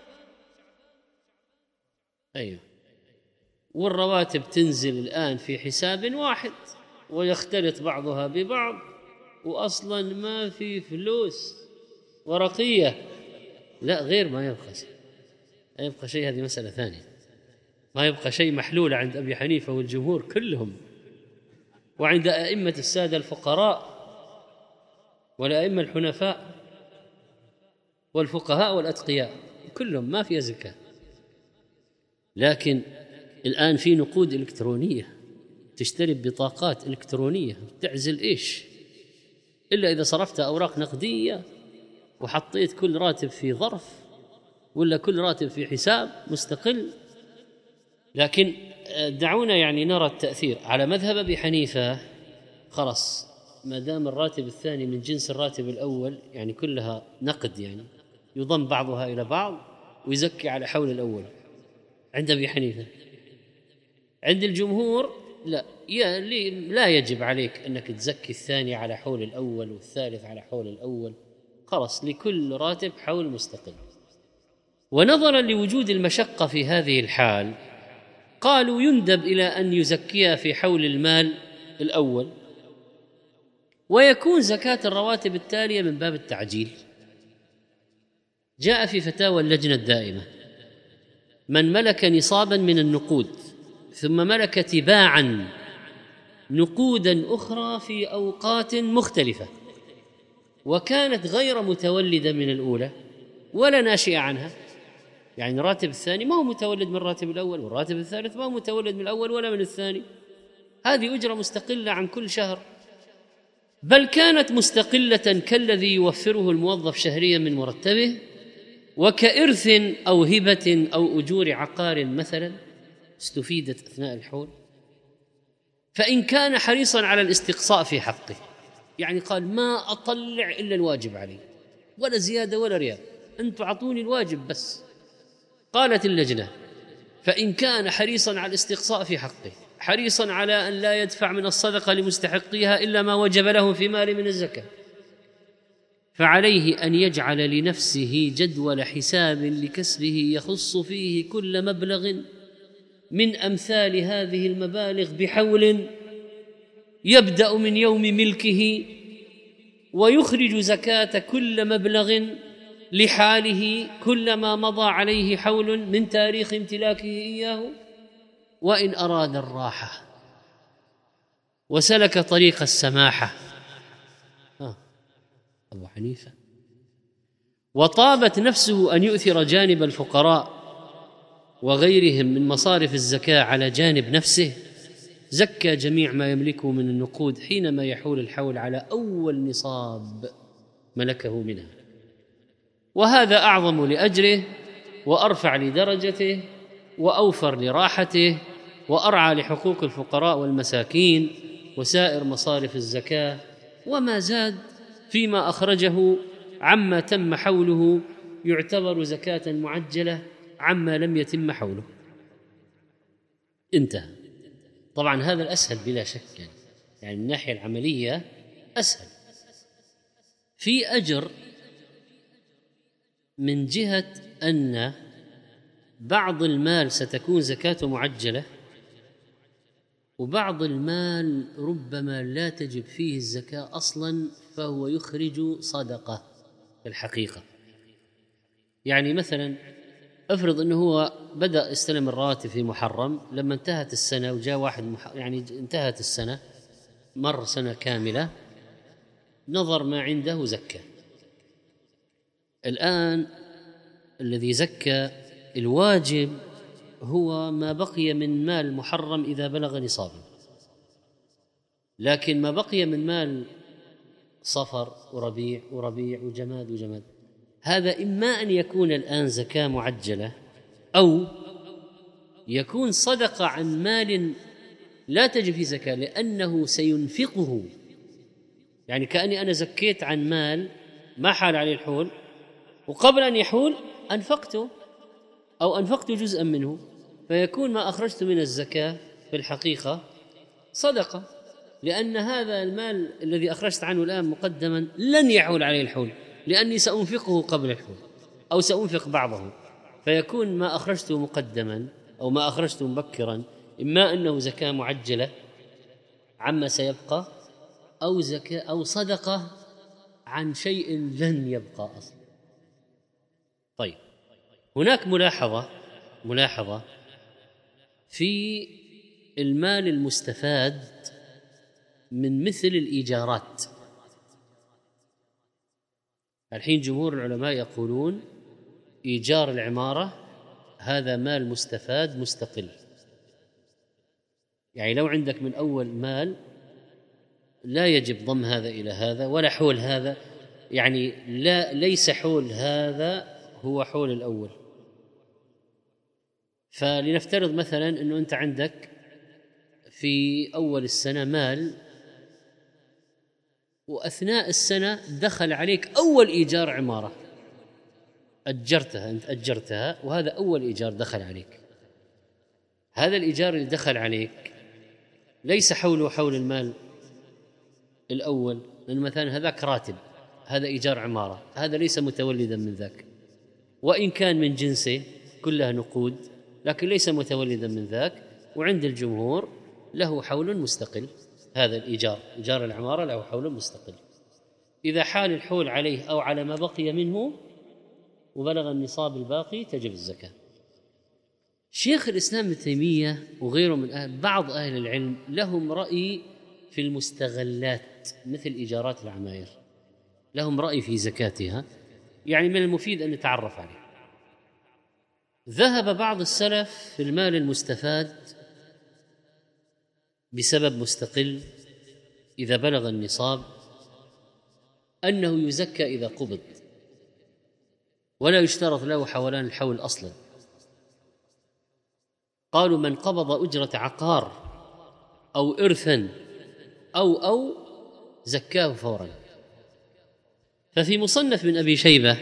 أيوه. والرواتب تنزل الآن في حساب واحد ويختلط بعضها ببعض، وأصلا ما في فلوس ورقية. لا، غير ما يبقى شيء، ما يبقى شيء، هذه مسألة ثانية. ما يبقى شيء محلول عند أبي حنيفة والجمهور كلهم، وعند أئمة السادة الفقراء والأئمة الحنفاء والفقهاء والأتقياء كلهم ما فيها زكاة. لكن الآن في نقود إلكترونية، تشتري ببطاقات إلكترونية، تعزل إيش إلا إذا صرفت أوراق نقدية وحطيت كل راتب في ظرف، ولا كل راتب في حساب مستقل. لكن دعونا يعني نرى التأثير. على مذهب أبي حنيفة خلاص، ما دام الراتب الثاني من جنس الراتب الأول، يعني كلها نقد، يعني يضم بعضها إلى بعض ويزكي على حول الأول عند أبي حنيفة. عند الجمهور لا يجب عليك أنك تزكي الثاني على حول الأول والثالث على حول الأول، خلاص لكل راتب حول مستقل. ونظرا لوجود المشقة في هذه الحال، قالوا يندب إلى أن يزكيها في حول المال الأول، ويكون زكاة الرواتب التالية من باب التعجيل. جاء في فتاوى اللجنة الدائمة: من ملك نصابا من النقود ثم ملك تباعا نقودا أخرى في أوقات مختلفة، وكانت غير متولدة من الأولى ولا ناشئة عنها، يعني الراتب الثاني ما هو متولد من الراتب الأول، والراتب الثالث ما هو متولد من الأول ولا من الثاني، هذه أجرة مستقلة عن كل شهر، بل كانت مستقلة كالذي يوفره الموظف شهريا من مرتبه، وكإرث أو هبة أو أجور عقار مثلا استفيدت أثناء الحول. فإن كان حريصا على الاستقصاء في حقه، يعني قال ما أطلع إلا الواجب علي، ولا زيادة ولا ريال، أنتم أعطوني الواجب بس. قالت اللجنة: فإن كان حريصا على الاستقصاء في حقه، حريصا على أن لا يدفع من الصدقة لمستحقيها إلا ما وجب له في مال من الزكاة، فعليه أن يجعل لنفسه جدول حساب لكسبه يخص فيه كل مبلغ من أمثال هذه المبالغ بحول يبدأ من يوم ملكه، ويخرج زكاة كل مبلغ لحاله كلما مضى عليه حول من تاريخ امتلاكه إياه. وإن أراد الراحة وسلك طريق السماحة، أبو حنيفة، وطابت نفسه أن يؤثر جانب الفقراء وغيرهم من مصارف الزكاة على جانب نفسه، زكى جميع ما يملكه من النقود حينما يحول الحول على أول نصاب ملكه منها، وهذا أعظم لأجره وأرفع لدرجته وأوفر لراحته وأرعى لحقوق الفقراء والمساكين وسائر مصارف الزكاة. وما زاد فيما أخرجه عما تم حوله يعتبر زكاة معجلة عما لم يتم حوله. انتهى. طبعا هذا الأسهل بلا شك، يعني من الناحية العملية أسهل. في أجر من جهة أن بعض المال ستكون زكاة معجلة، وبعض المال ربما لا تجب فيه الزكاة أصلاً، فهو يخرج صدقة في الحقيقة. يعني مثلاً افرض أنه هو بدأ يستلم الراتب في محرم، لما انتهت السنة وجاء واحد يعني انتهت السنة، مر سنة كاملة، نظر ما عنده زكاة. الآن الذي زكى الواجب هو ما بقي من مال محرم إذا بلغ نصابا، لكن ما بقي من مال صفر وربيع وجماد هذا إما أن يكون الآن زكاة معجلة، أو يكون صدقة عن مال لا تجب فيه زكاة لأنه سينفقه. يعني كأني أنا زكيت عن مال ما حال عليه الحول، وقبل أن يحول أنفقته أو أنفقت جزءا منه، فيكون ما أخرجت من الزكاة في الحقيقة صدقة، لأن هذا المال الذي أخرجت عنه الآن مقدما لن يحول عليه الحول، لأني سأنفقه قبل الحول أو سأنفق بعضه، فيكون ما أخرجته مقدما أو ما أخرجته مبكرا إما أنه زكاة معجلة عما سيبقى، أو زكاة أو صدقة عن شيء لن يبقى أصلا. طيب، هناك ملاحظة في المال المستفاد من مثل الإيجارات. الحين جمهور العلماء يقولون إيجار العمارة هذا مال مستفاد مستقل، يعني لو عندك من أول مال لا يجب ضم هذا إلى هذا ولا حول هذا، يعني ليس حول هذا هو حول الأول. فلنفترض مثلا أنه أنت عندك في أول السنة مال، وأثناء السنة دخل عليك أول إيجار عمارة أجرتها، أنت أجرتها وهذا أول إيجار دخل عليك. هذا الإيجار اللي دخل عليك ليس حوله حول المال الأول، لأن مثلا هذاك راتب، هذا إيجار عمارة، هذا ليس متولدا من ذاك، وإن كان من جنسه كلها نقود لكن ليس متولدا من ذاك، وعند الجمهور له حول مستقل. هذا الإيجار، إيجار العمارة له حول مستقل، إذا حال الحول عليه أو على ما بقي منه وبلغ النصاب الباقي تجب الزكاة. شيخ الإسلام ابن تيمية وغيره من بعض أهل العلم لهم رأي في المستغلات مثل إيجارات العماير، لهم رأي في زكاتها، يعني من المفيد أن نتعرف عليه. ذهب بعض السلف في المال المستفاد بسبب مستقل إذا بلغ النصاب أنه يزكى إذا قبض، ولا يشترط له حولان الحول أصلا. قالوا من قبض أجرة عقار أو إرثا أو زكاه فورا. ففي مصنف من أبي شيبة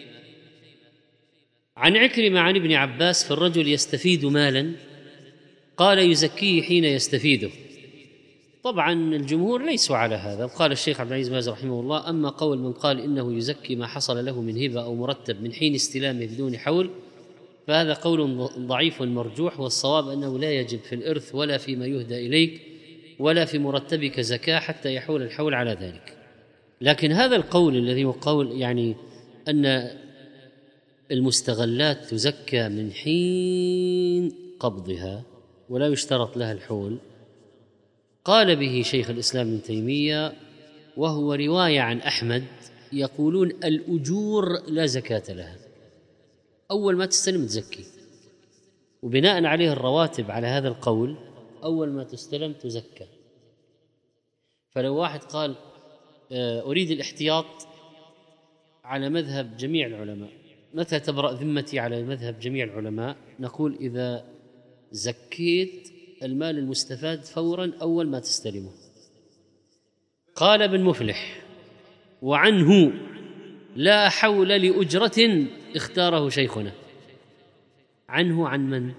عن عكرمة عن ابن عباس في الرجل يستفيد مالا قال يزكيه حين يستفيده. طبعا الجمهور ليسوا على هذا، وقال الشيخ عبد العزيز باز رحمه الله أما قول من قال إنه يزكي ما حصل له من هبة أو مرتب من حين استلامه بدون حول فهذا قول ضعيف مرجوح، والصواب أنه لا يجب في الإرث ولا فيما يهدى إليك ولا في مرتبك زكاة حتى يحول الحول على ذلك. لكن هذا القول الذي هو قول يعني أن المستغلات تزكى من حين قبضها ولا يشترط لها الحول، قال به شيخ الإسلام ابن تيمية، وهو رواية عن أحمد، يقولون الأجور لا زكاة لها، أول ما تستلم تزكي، وبناء عليه الرواتب على هذا القول أول ما تستلم تزكى. فلو واحد قال أريد الاحتياط على مذهب جميع العلماء، متى تبرأ ذمتي على مذهب جميع العلماء؟ نقول إذا زكيت المال المستفاد فورا أول ما تستلمه. قال ابن مفلح وعنه لا حول لأجرة اختاره شيخنا. عنه عن من؟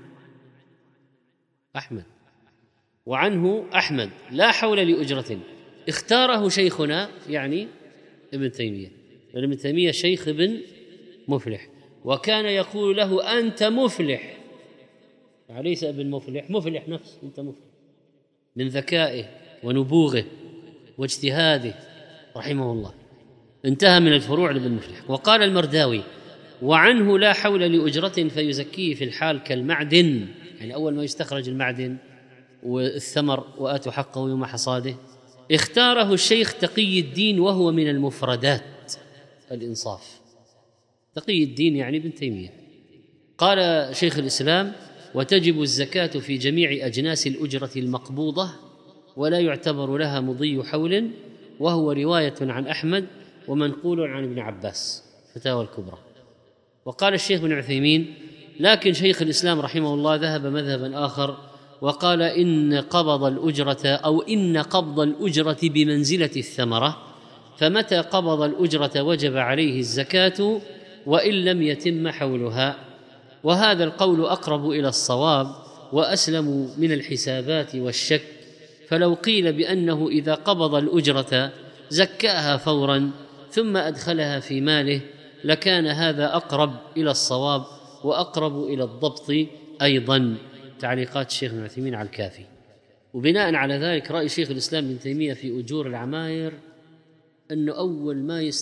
أحمد. وعنه أحمد لا حول لأجرة اختاره شيخنا يعني ابن تيمية، لأن ابن تيمية شيخ ابن مفلح، وكان يقول له أنت مفلح، ليس ابن مفلح، مفلح نفسه، أنت مفلح، من ذكائه ونبوغه واجتهاده رحمه الله. انتهى من الفروع لابن مفلح. وقال المرداوي وعنه لا حول لأجرة فيزكيه في الحال كالمعدن، يعني أول ما يستخرج المعدن والثمر وآتوا حقه يوم حصاده. اختاره الشيخ تقي الدين وهو من المفردات الإنصاف، تقي الدين يعني ابن تيمية. قال شيخ الإسلام وتجب الزكاة في جميع أجناس الأجرة المقبوضة ولا يعتبر لها مضي حول، وهو رواية عن أحمد ومنقول عن ابن عباس فتاوى الكبرى. وقال الشيخ بن عثيمين لكن شيخ الإسلام رحمه الله ذهب مذهبا آخر وقال إن قبض الأجرة بمنزلة الثمرة، فمتى قبض الأجرة وجب عليه الزكاة وإن لم يتم حولها. وهذا القول أقرب إلى الصواب وأسلم من الحسابات والشك. فلو قيل بأنه إذا قبض الأجرة زكاها فورا ثم أدخلها في ماله لكان هذا أقرب إلى الصواب وأقرب إلى الضبط أيضا. تعليقات الشيخ ابن عثيمين على الكافي. وبناء على ذلك رأي شيخ الإسلام ابن تيمية في أجور العماير أنه أول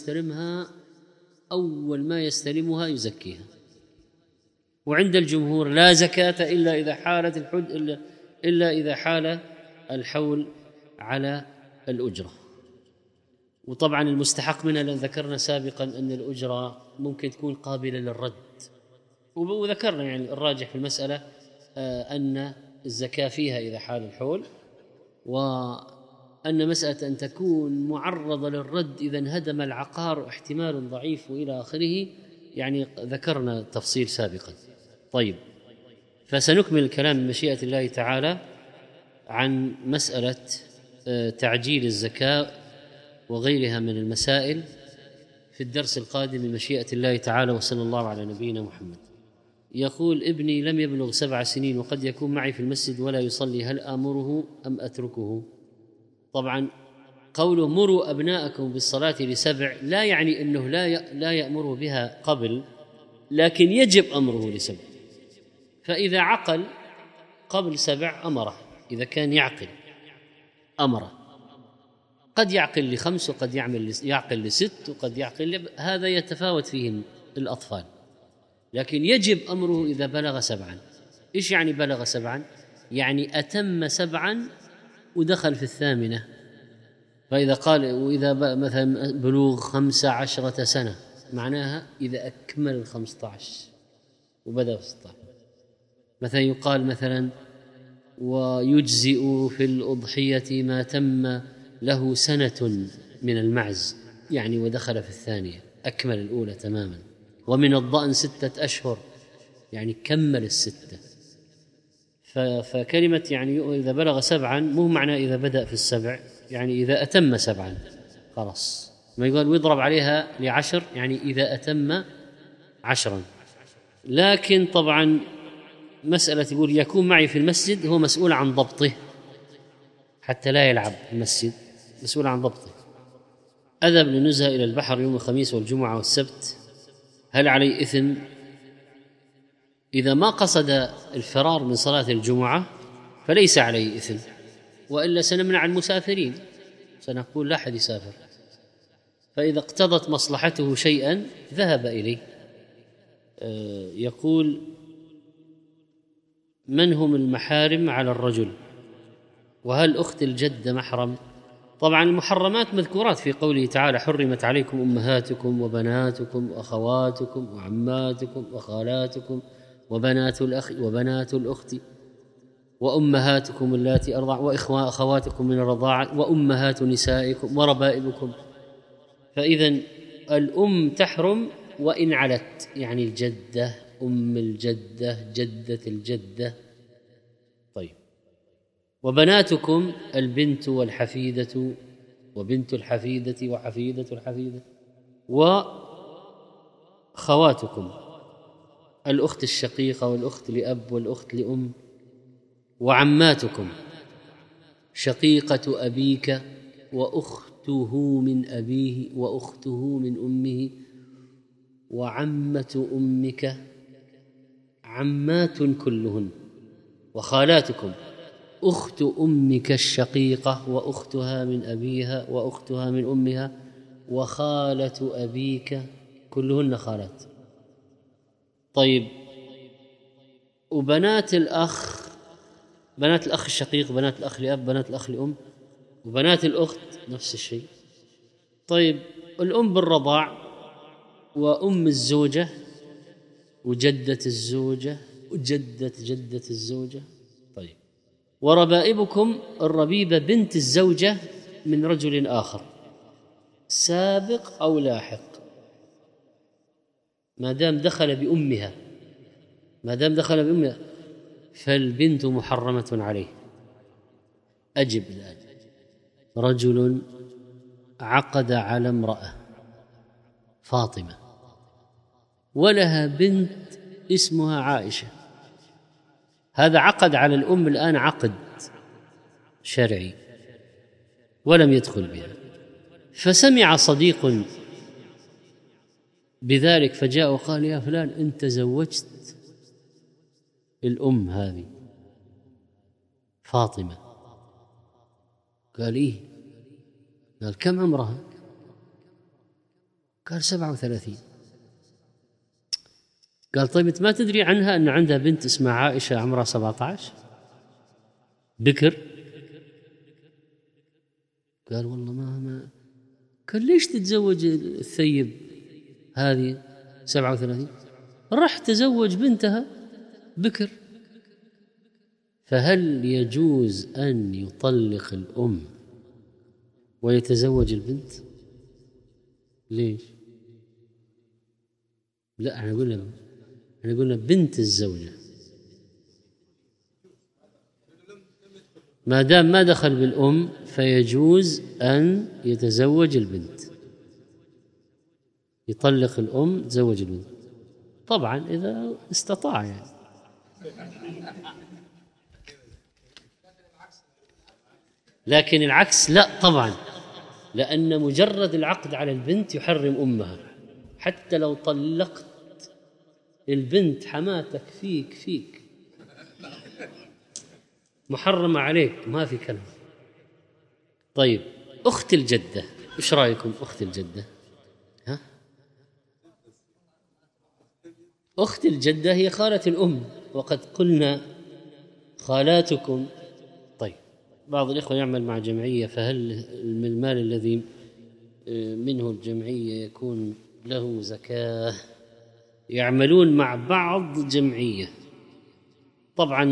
ما يستلمها يزكيها. وعند الجمهور لا زكاة إلا إذا حال الحول على الأجرة. وطبعا المستحق منها لأن ذكرنا سابقا أن الأجرة ممكن تكون قابلة للرد، وذكرنا يعني الراجح في المسألة أن الزكاة فيها إذا حال الحول، وأن مسألة أن تكون معرضة للرد إذا انهدم العقار احتمال ضعيف وإلى آخره، يعني ذكرنا تفصيل سابقا. طيب، فسنكمل الكلام بمشيئة الله تعالى عن مسألة تعجيل الزكاة وغيرها من المسائل في الدرس القادم بمشيئة الله تعالى، وصلى الله على نبينا محمد. يقول: ابني لم يبلغ 7 سنين وقد يكون معي في المسجد ولا يصلي، هل آمره أم أتركه؟ طبعا قوله مروا أبناءكم بالصلاة ل7 لا يعني أنه لا يأمره بها قبل، لكن يجب أمره ل7. فإذا عقل قبل 7 أمره، إذا كان يعقل أمره. قد يعقل ل5 وقد يعقل ل6 وقد يعقل هذا يتفاوت فيه الأطفال، لكن يجب أمره إذا بلغ 7. إيش يعني بلغ 7؟ يعني أتم 7 ودخل في 8. فإذا قال وإذا مثلا بلوغ 15 سنة معناها إذا أكمل 15 وبدأ في 16. مثلا يقال مثلا ويجزئ في الأضحية ما تم له 1 من المعز، يعني ودخل في 2 أكمل الأولى تماما. ومن الضأن 6 أشهر، يعني كمل 6. فكلمة يعني إذا بلغ 7 مو معنى إذا بدأ في 7، يعني إذا أتم 7 خلاص. ما يقول ويضرب عليها ل10، يعني إذا أتم 10. لكن طبعا مسألة يقول يكون معي في المسجد، هو مسؤول عن ضبطه حتى لا يلعب في المسجد، مسؤول عن ضبطه. أذهب لنزهة إلى البحر يوم الخميس والجمعة والسبت، هل علي إثم؟ إذا ما قصد الفرار من صلاة الجمعة فليس عليه إثم، وإلا سنمنع المسافرين، سنقول لا أحد يسافر. فإذا اقتضت مصلحته شيئا ذهب إليه. يقول: من هم المحارم على الرجل؟ وهل أخت الجد محرم؟ طبعا المحرمات مذكورات في قوله تعالى: حرمت عليكم أمهاتكم وبناتكم وأخواتكم وعماتكم وخالاتكم وبنات الأخ وبنات الأخت وأمهاتكم اللاتي أرضع وأخواتكم من الرضاعة وأمهات نسائكم وربائبكم. فإذا الأم تحرم وإن علت، يعني الجدة، أم الجدة، جدة الجدة. طيب، وبناتكم البنت والحفيدة وبنت الحفيدة وحفيدة الحفيدة، وخواتكم الأخت الشقيقة والأخت لأب والأخت لأم، وعماتكم شقيقة أبيك وأخته من أبيه وأخته من أمه وعمة أمك، عمات كلهن، وخالاتكم أخت أمك الشقيقة وأختها من أبيها وأختها من أمها وخالة أبيك، كلهن خالات. طيب، وبنات الأخ، بنات الأخ الشقيق، بنات الأخ لأب، بنات الأخ لأم، وبنات الأخت نفس الشيء. طيب، الأم بالرضاع وأم الزوجة وجدة الزوجة وجدة جدة الزوجة. طيب، وربائبكم الربيبة بنت الزوجة من رجل آخر سابق أو لاحق، ما دام دخل بأمها فالبنت محرمة عليه. أجب الآن: رجل عقد على امرأة فاطمة ولها بنت اسمها عائشة، هذا عقد على الأم الآن عقد شرعي ولم يدخل بها. فسمع صديق بذلك فجاء وقال: يا فلان، أنت زوجت الأم هذه فاطمة. قال: إيه. قال: كم عمرها؟ قال: 37. قال: طيب أنت ما تدري عنها أن عندها بنت اسمها عائشة عمرها 17 بكر؟ قال: والله ما. قال: ليش تتزوج الثيب هذه 37؟ راح تزوج بنتها بكر. فهل يجوز أن يطلق الأم ويتزوج البنت؟ ليش؟ لا، احنا قلنا بنت الزوجة، ما دام ما دخل بالأم فيجوز أن يتزوج البنت، يطلق الأم تزوج البنت، طبعا إذا استطاع يعني. لكن العكس لا طبعا، لأن مجرد العقد على البنت يحرم أمها. حتى لو طلقت البنت حماتك فيك محرمة عليك، ما في كلام. طيب، أخت الجدة، إيش رأيكم؟ أخت الجدة، أخت الجدة هي خالة الأم، وقد قلنا خالاتكم. طيب، بعض الإخوة يعمل مع جمعية، فهل المال الذي منه الجمعية يكون له زكاة؟ يعملون مع بعض جمعية، طبعا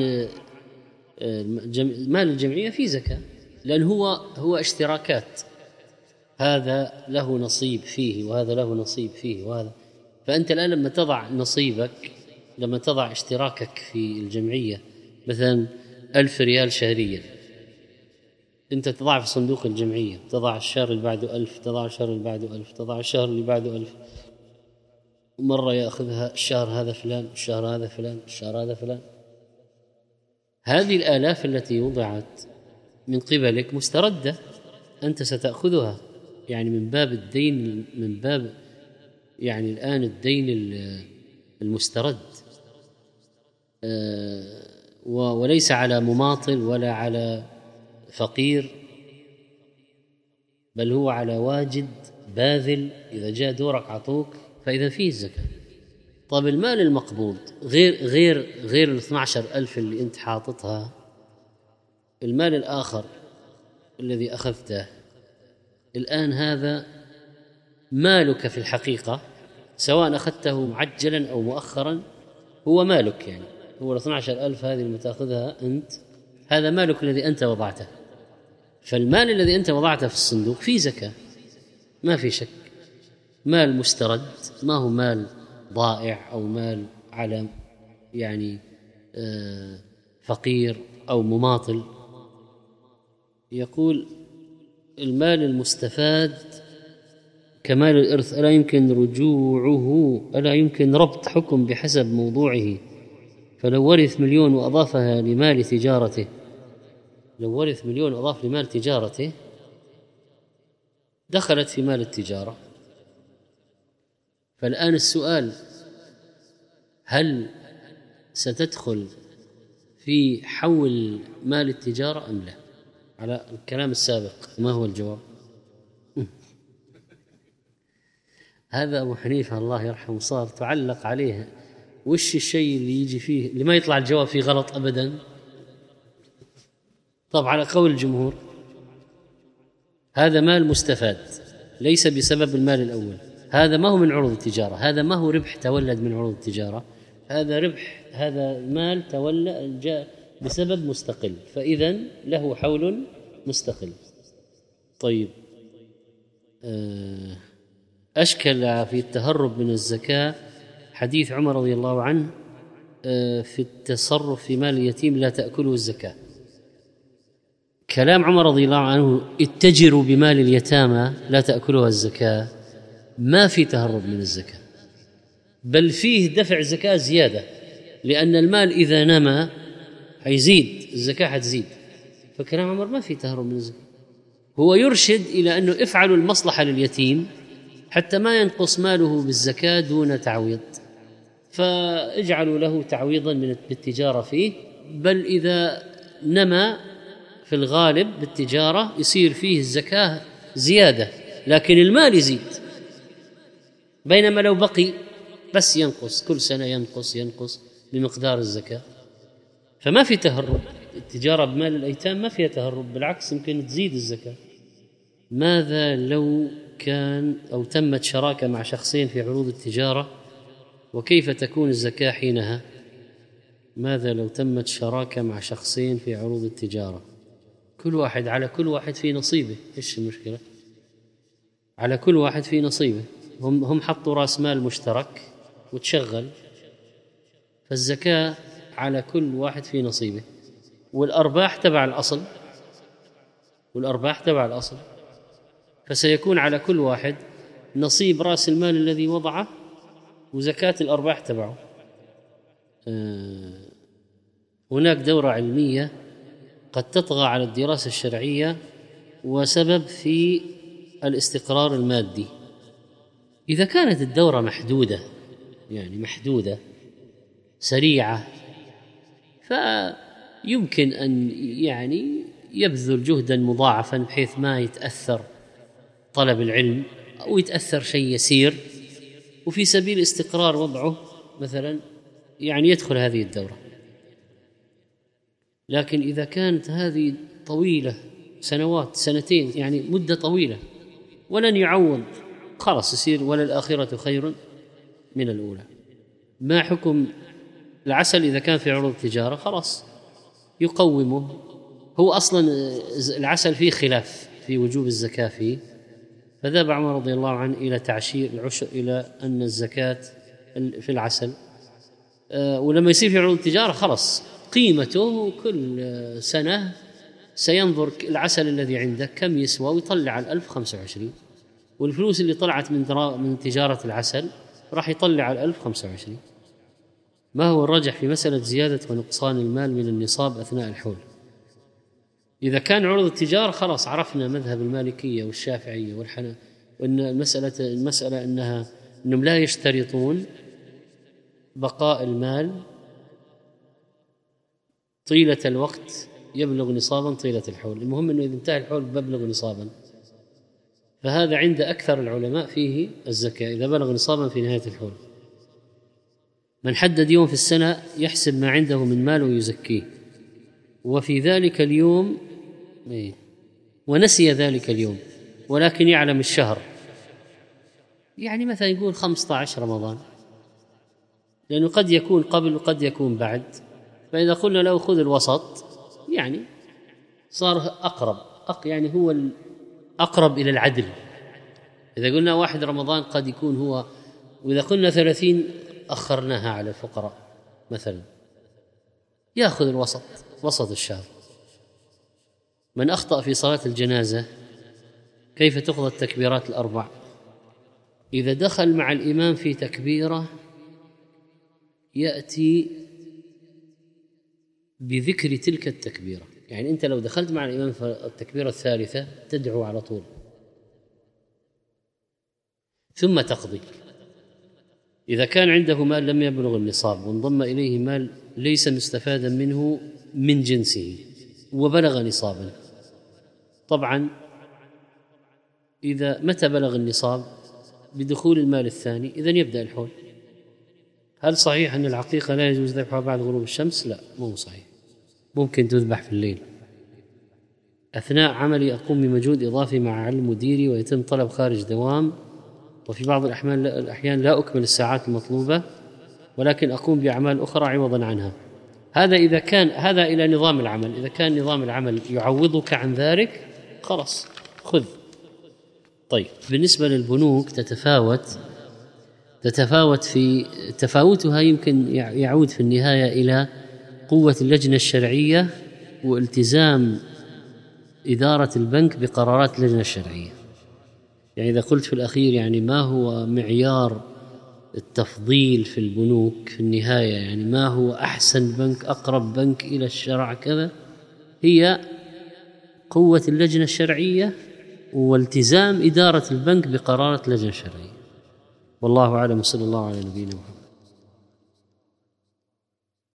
مال الجمعية فيه زكاة، لأن هو اشتراكات، هذا له نصيب فيه وهذا له نصيب فيه وهذا. فأنت الآن لما تضع نصيبك، لما تضع اشتراكك في الجمعية مثلا 1000 ريال شهريا، أنت تضع في صندوق الجمعية، تضع الشهر اللي بعده 1000، تضع الشهر اللي بعده 1000، تضع الشهر اللي بعده 1000، مرة يأخذها الشهر هذا فلان، الشهر هذا فلان، الشهر هذا فلان. هذه الآلاف التي وضعت من قبلك مستردة، أنت ستأخذها، يعني من باب الدين، من باب يعني الآن الدين المسترد، وليس على مماطل ولا على فقير، بل هو على واجد باذل، إذا جاء دورك عطوك، فإذا فيه الزكاة. طيب، المال المقبوض غير 12,000 اللي أنت حاططها، المال الآخر الذي أخذته الآن، هذا مالك في الحقيقة، سواء أخذته معجلا أو مؤخرا، هو مالك، يعني هو 12,000 هذه اللي تأخذها أنت، هذا مالك الذي أنت وضعته. فالمال الذي أنت وضعته في الصندوق فيه زكاة، ما في شك، مال مسترد، ما هو مال ضائع أو مال على يعني فقير أو مماطل. يقول: المال المستفاد كمال الإرث ألا يمكن رجوعه، ألا يمكن ربط حكم بحسب موضوعه، فلو ورث 1,000,000 وأضافها لمال تجارته، لو ورث 1,000,000 وأضاف لمال تجارته دخلت في مال التجارة. فالآن السؤال: هل ستدخل في حول مال التجارة أم لا؟ على الكلام السابق ما هو الجواب؟ هذا أبو حنيفة الله يرحمه صار تعلق عليه، وش الشيء اللي يجي فيه اللي ما يطلع الجواب فيه غلط أبدا؟ طبعا على قول الجمهور هذا مال مستفاد ليس بسبب المال الأول، هذا ما هو من عروض التجارة، هذا ما هو ربح تولد من عروض التجارة، هذا ربح، هذا مال تولد جاء بسبب مستقل، فإذن له حول مستقل. طيب، أشكل في التهرب من الزكاة حديث عمر رضي الله عنه في التصرف في مال اليتيم لا تأكله الزكاة. كلام عمر رضي الله عنه اتجروا بمال اليتامى لا تأكلها الزكاة، ما في تهرب من الزكاة، بل فيه دفع زكاة زيادة، لأن المال إذا نمى هيزيد، الزكاة هتزيد. فكلام عمر ما في تهرب من الزكاة، هو يرشد إلى أنه افعلوا المصلحة لليتيم حتى ما ينقص ماله بالزكاة دون تعويض، فاجعلوا له تعويضا من بالتجارة فيه. بل إذا نمى في الغالب بالتجارة يصير فيه الزكاة زيادة، لكن المال يزيد، بينما لو بقي بس ينقص كل سنة، ينقص بمقدار الزكاة. فما في تهرب، التجارة بمال الأيتام ما فيها تهرب، بالعكس يمكن تزيد الزكاة. ماذا لو كان أو تمت شراكة مع شخصين في عروض التجارة، وكيف تكون الزكاة حينها؟ ماذا لو تمت شراكة مع شخصين في عروض التجارة، كل واحد على كل واحد في نصيبه، إيش المشكلة؟ على كل واحد في نصيبه، هم حطوا رأس مال مشترك وتشغل، فالزكاة على كل واحد في نصيبه، والأرباح تبع الأصل، فسيكون على كل واحد نصيب رأس المال الذي وضعه وزكاة الأرباح تبعه. هناك دورة علمية قد تطغى على الدراسة الشرعية وسبب في الاستقرار المادي. إذا كانت الدورة محدودة، يعني محدودة سريعة، فيمكن أن يعني يبذل جهدا مضاعفا بحيث ما يتأثر طلب العلم أو يتأثر شيء يسير، وفي سبيل استقرار وضعه مثلا يعني يدخل هذه الدورة. لكن إذا كانت هذه طويلة، سنوات، سنتين، يعني مدة طويلة ولن يعوض، خلاص يصير وللآخرة خير من الأولى. ما حكم العسل إذا كان في عروض التجارة؟ خلاص يقومه، هو أصلا العسل فيه خلاف في وجوب الزكاة فيه، فذهب عمر رضي الله عنه إلى تعشير العشر، إلى أن الزكاة في العسل. ولما يصير في عروض التجارة خلاص قيمته كل سنة سينظر العسل الذي عندك كم يسوى ويطلع 1025، والفلوس اللي طلعت من تجارة العسل راح يطلع 1025. ما هو الرجح في مسألة زيادة ونقصان المال من النصاب أثناء الحول؟ إذا كان عروض التجارة خلاص عرفنا مذهب المالكية والشافعية والحنفية، وأن المسألة أنهم لا يشترطون بقاء المال طيلة الوقت يبلغ نصابا طيلة الحول، المهم أنه إذا انتهى الحول ببلغ نصابا، فهذا عند أكثر العلماء فيه الزكاة إذا بلغ نصابا في نهاية الحول. من حدد يوم في السنة يحسب ما عنده من مال ويزكيه، وفي ذلك اليوم ونسي ذلك اليوم ولكن يعلم الشهر، يعني مثلا يقول 15 رمضان، لأنه قد يكون قبل وقد يكون بعد، فإذا قلنا له خذ الوسط يعني صار أقرب، يعني هو أقرب إلى العدل. إذا قلنا 1 رمضان قد يكون هو، وإذا قلنا 30 أخرناها على الفقراء مثلا، يأخذ الوسط، وسط الشهر. من أخطأ في صلاة الجنازة كيف تقضى التكبيرات الأربع؟ إذا دخل مع الإمام في تكبيرة يأتي بذكر تلك التكبيرة، يعني أنت لو دخلت مع الإمام في التكبيرة الثالثة تدعو على طول ثم تقضي. إذا كان عنده مال لم يبلغ النصاب وانضم إليه مال ليس مستفادا منه من جنسه وبلغ نصابا، طبعا إذا متى بلغ النصاب؟ بدخول المال الثاني، إذن يبدأ الحول. هل صحيح أن العقيقة لا يجوز ذبحها بعد غروب الشمس؟ لا، مو صحيح، ممكن تذبح في الليل. أثناء عملي أقوم بمجهود إضافي مع علم مديري ويتم طلب خارج دوام، وفي بعض الأحيان لا أكمل الساعات المطلوبة ولكن أقوم بأعمال أخرى عوضا عنها. هذا إذا كان هذا إلى نظام العمل، إذا كان نظام العمل يعوضك عن ذلك خلاص خذ. طيب، بالنسبة للبنوك تتفاوت في تفاوتها يمكن يعود في النهاية إلى قوة اللجنة الشرعية والتزام إدارة البنك بقرارات اللجنة الشرعية. يعني إذا قلت في الأخير يعني ما هو معيار التفضيل في البنوك في النهاية، يعني ما هو أحسن بنك، أقرب بنك إلى الشرع كذا، هي قوة اللجنة الشرعية والتزام إدارة البنك بقرارات لجنة شرعية. والله أعلم، صلى الله على نبينا محمد.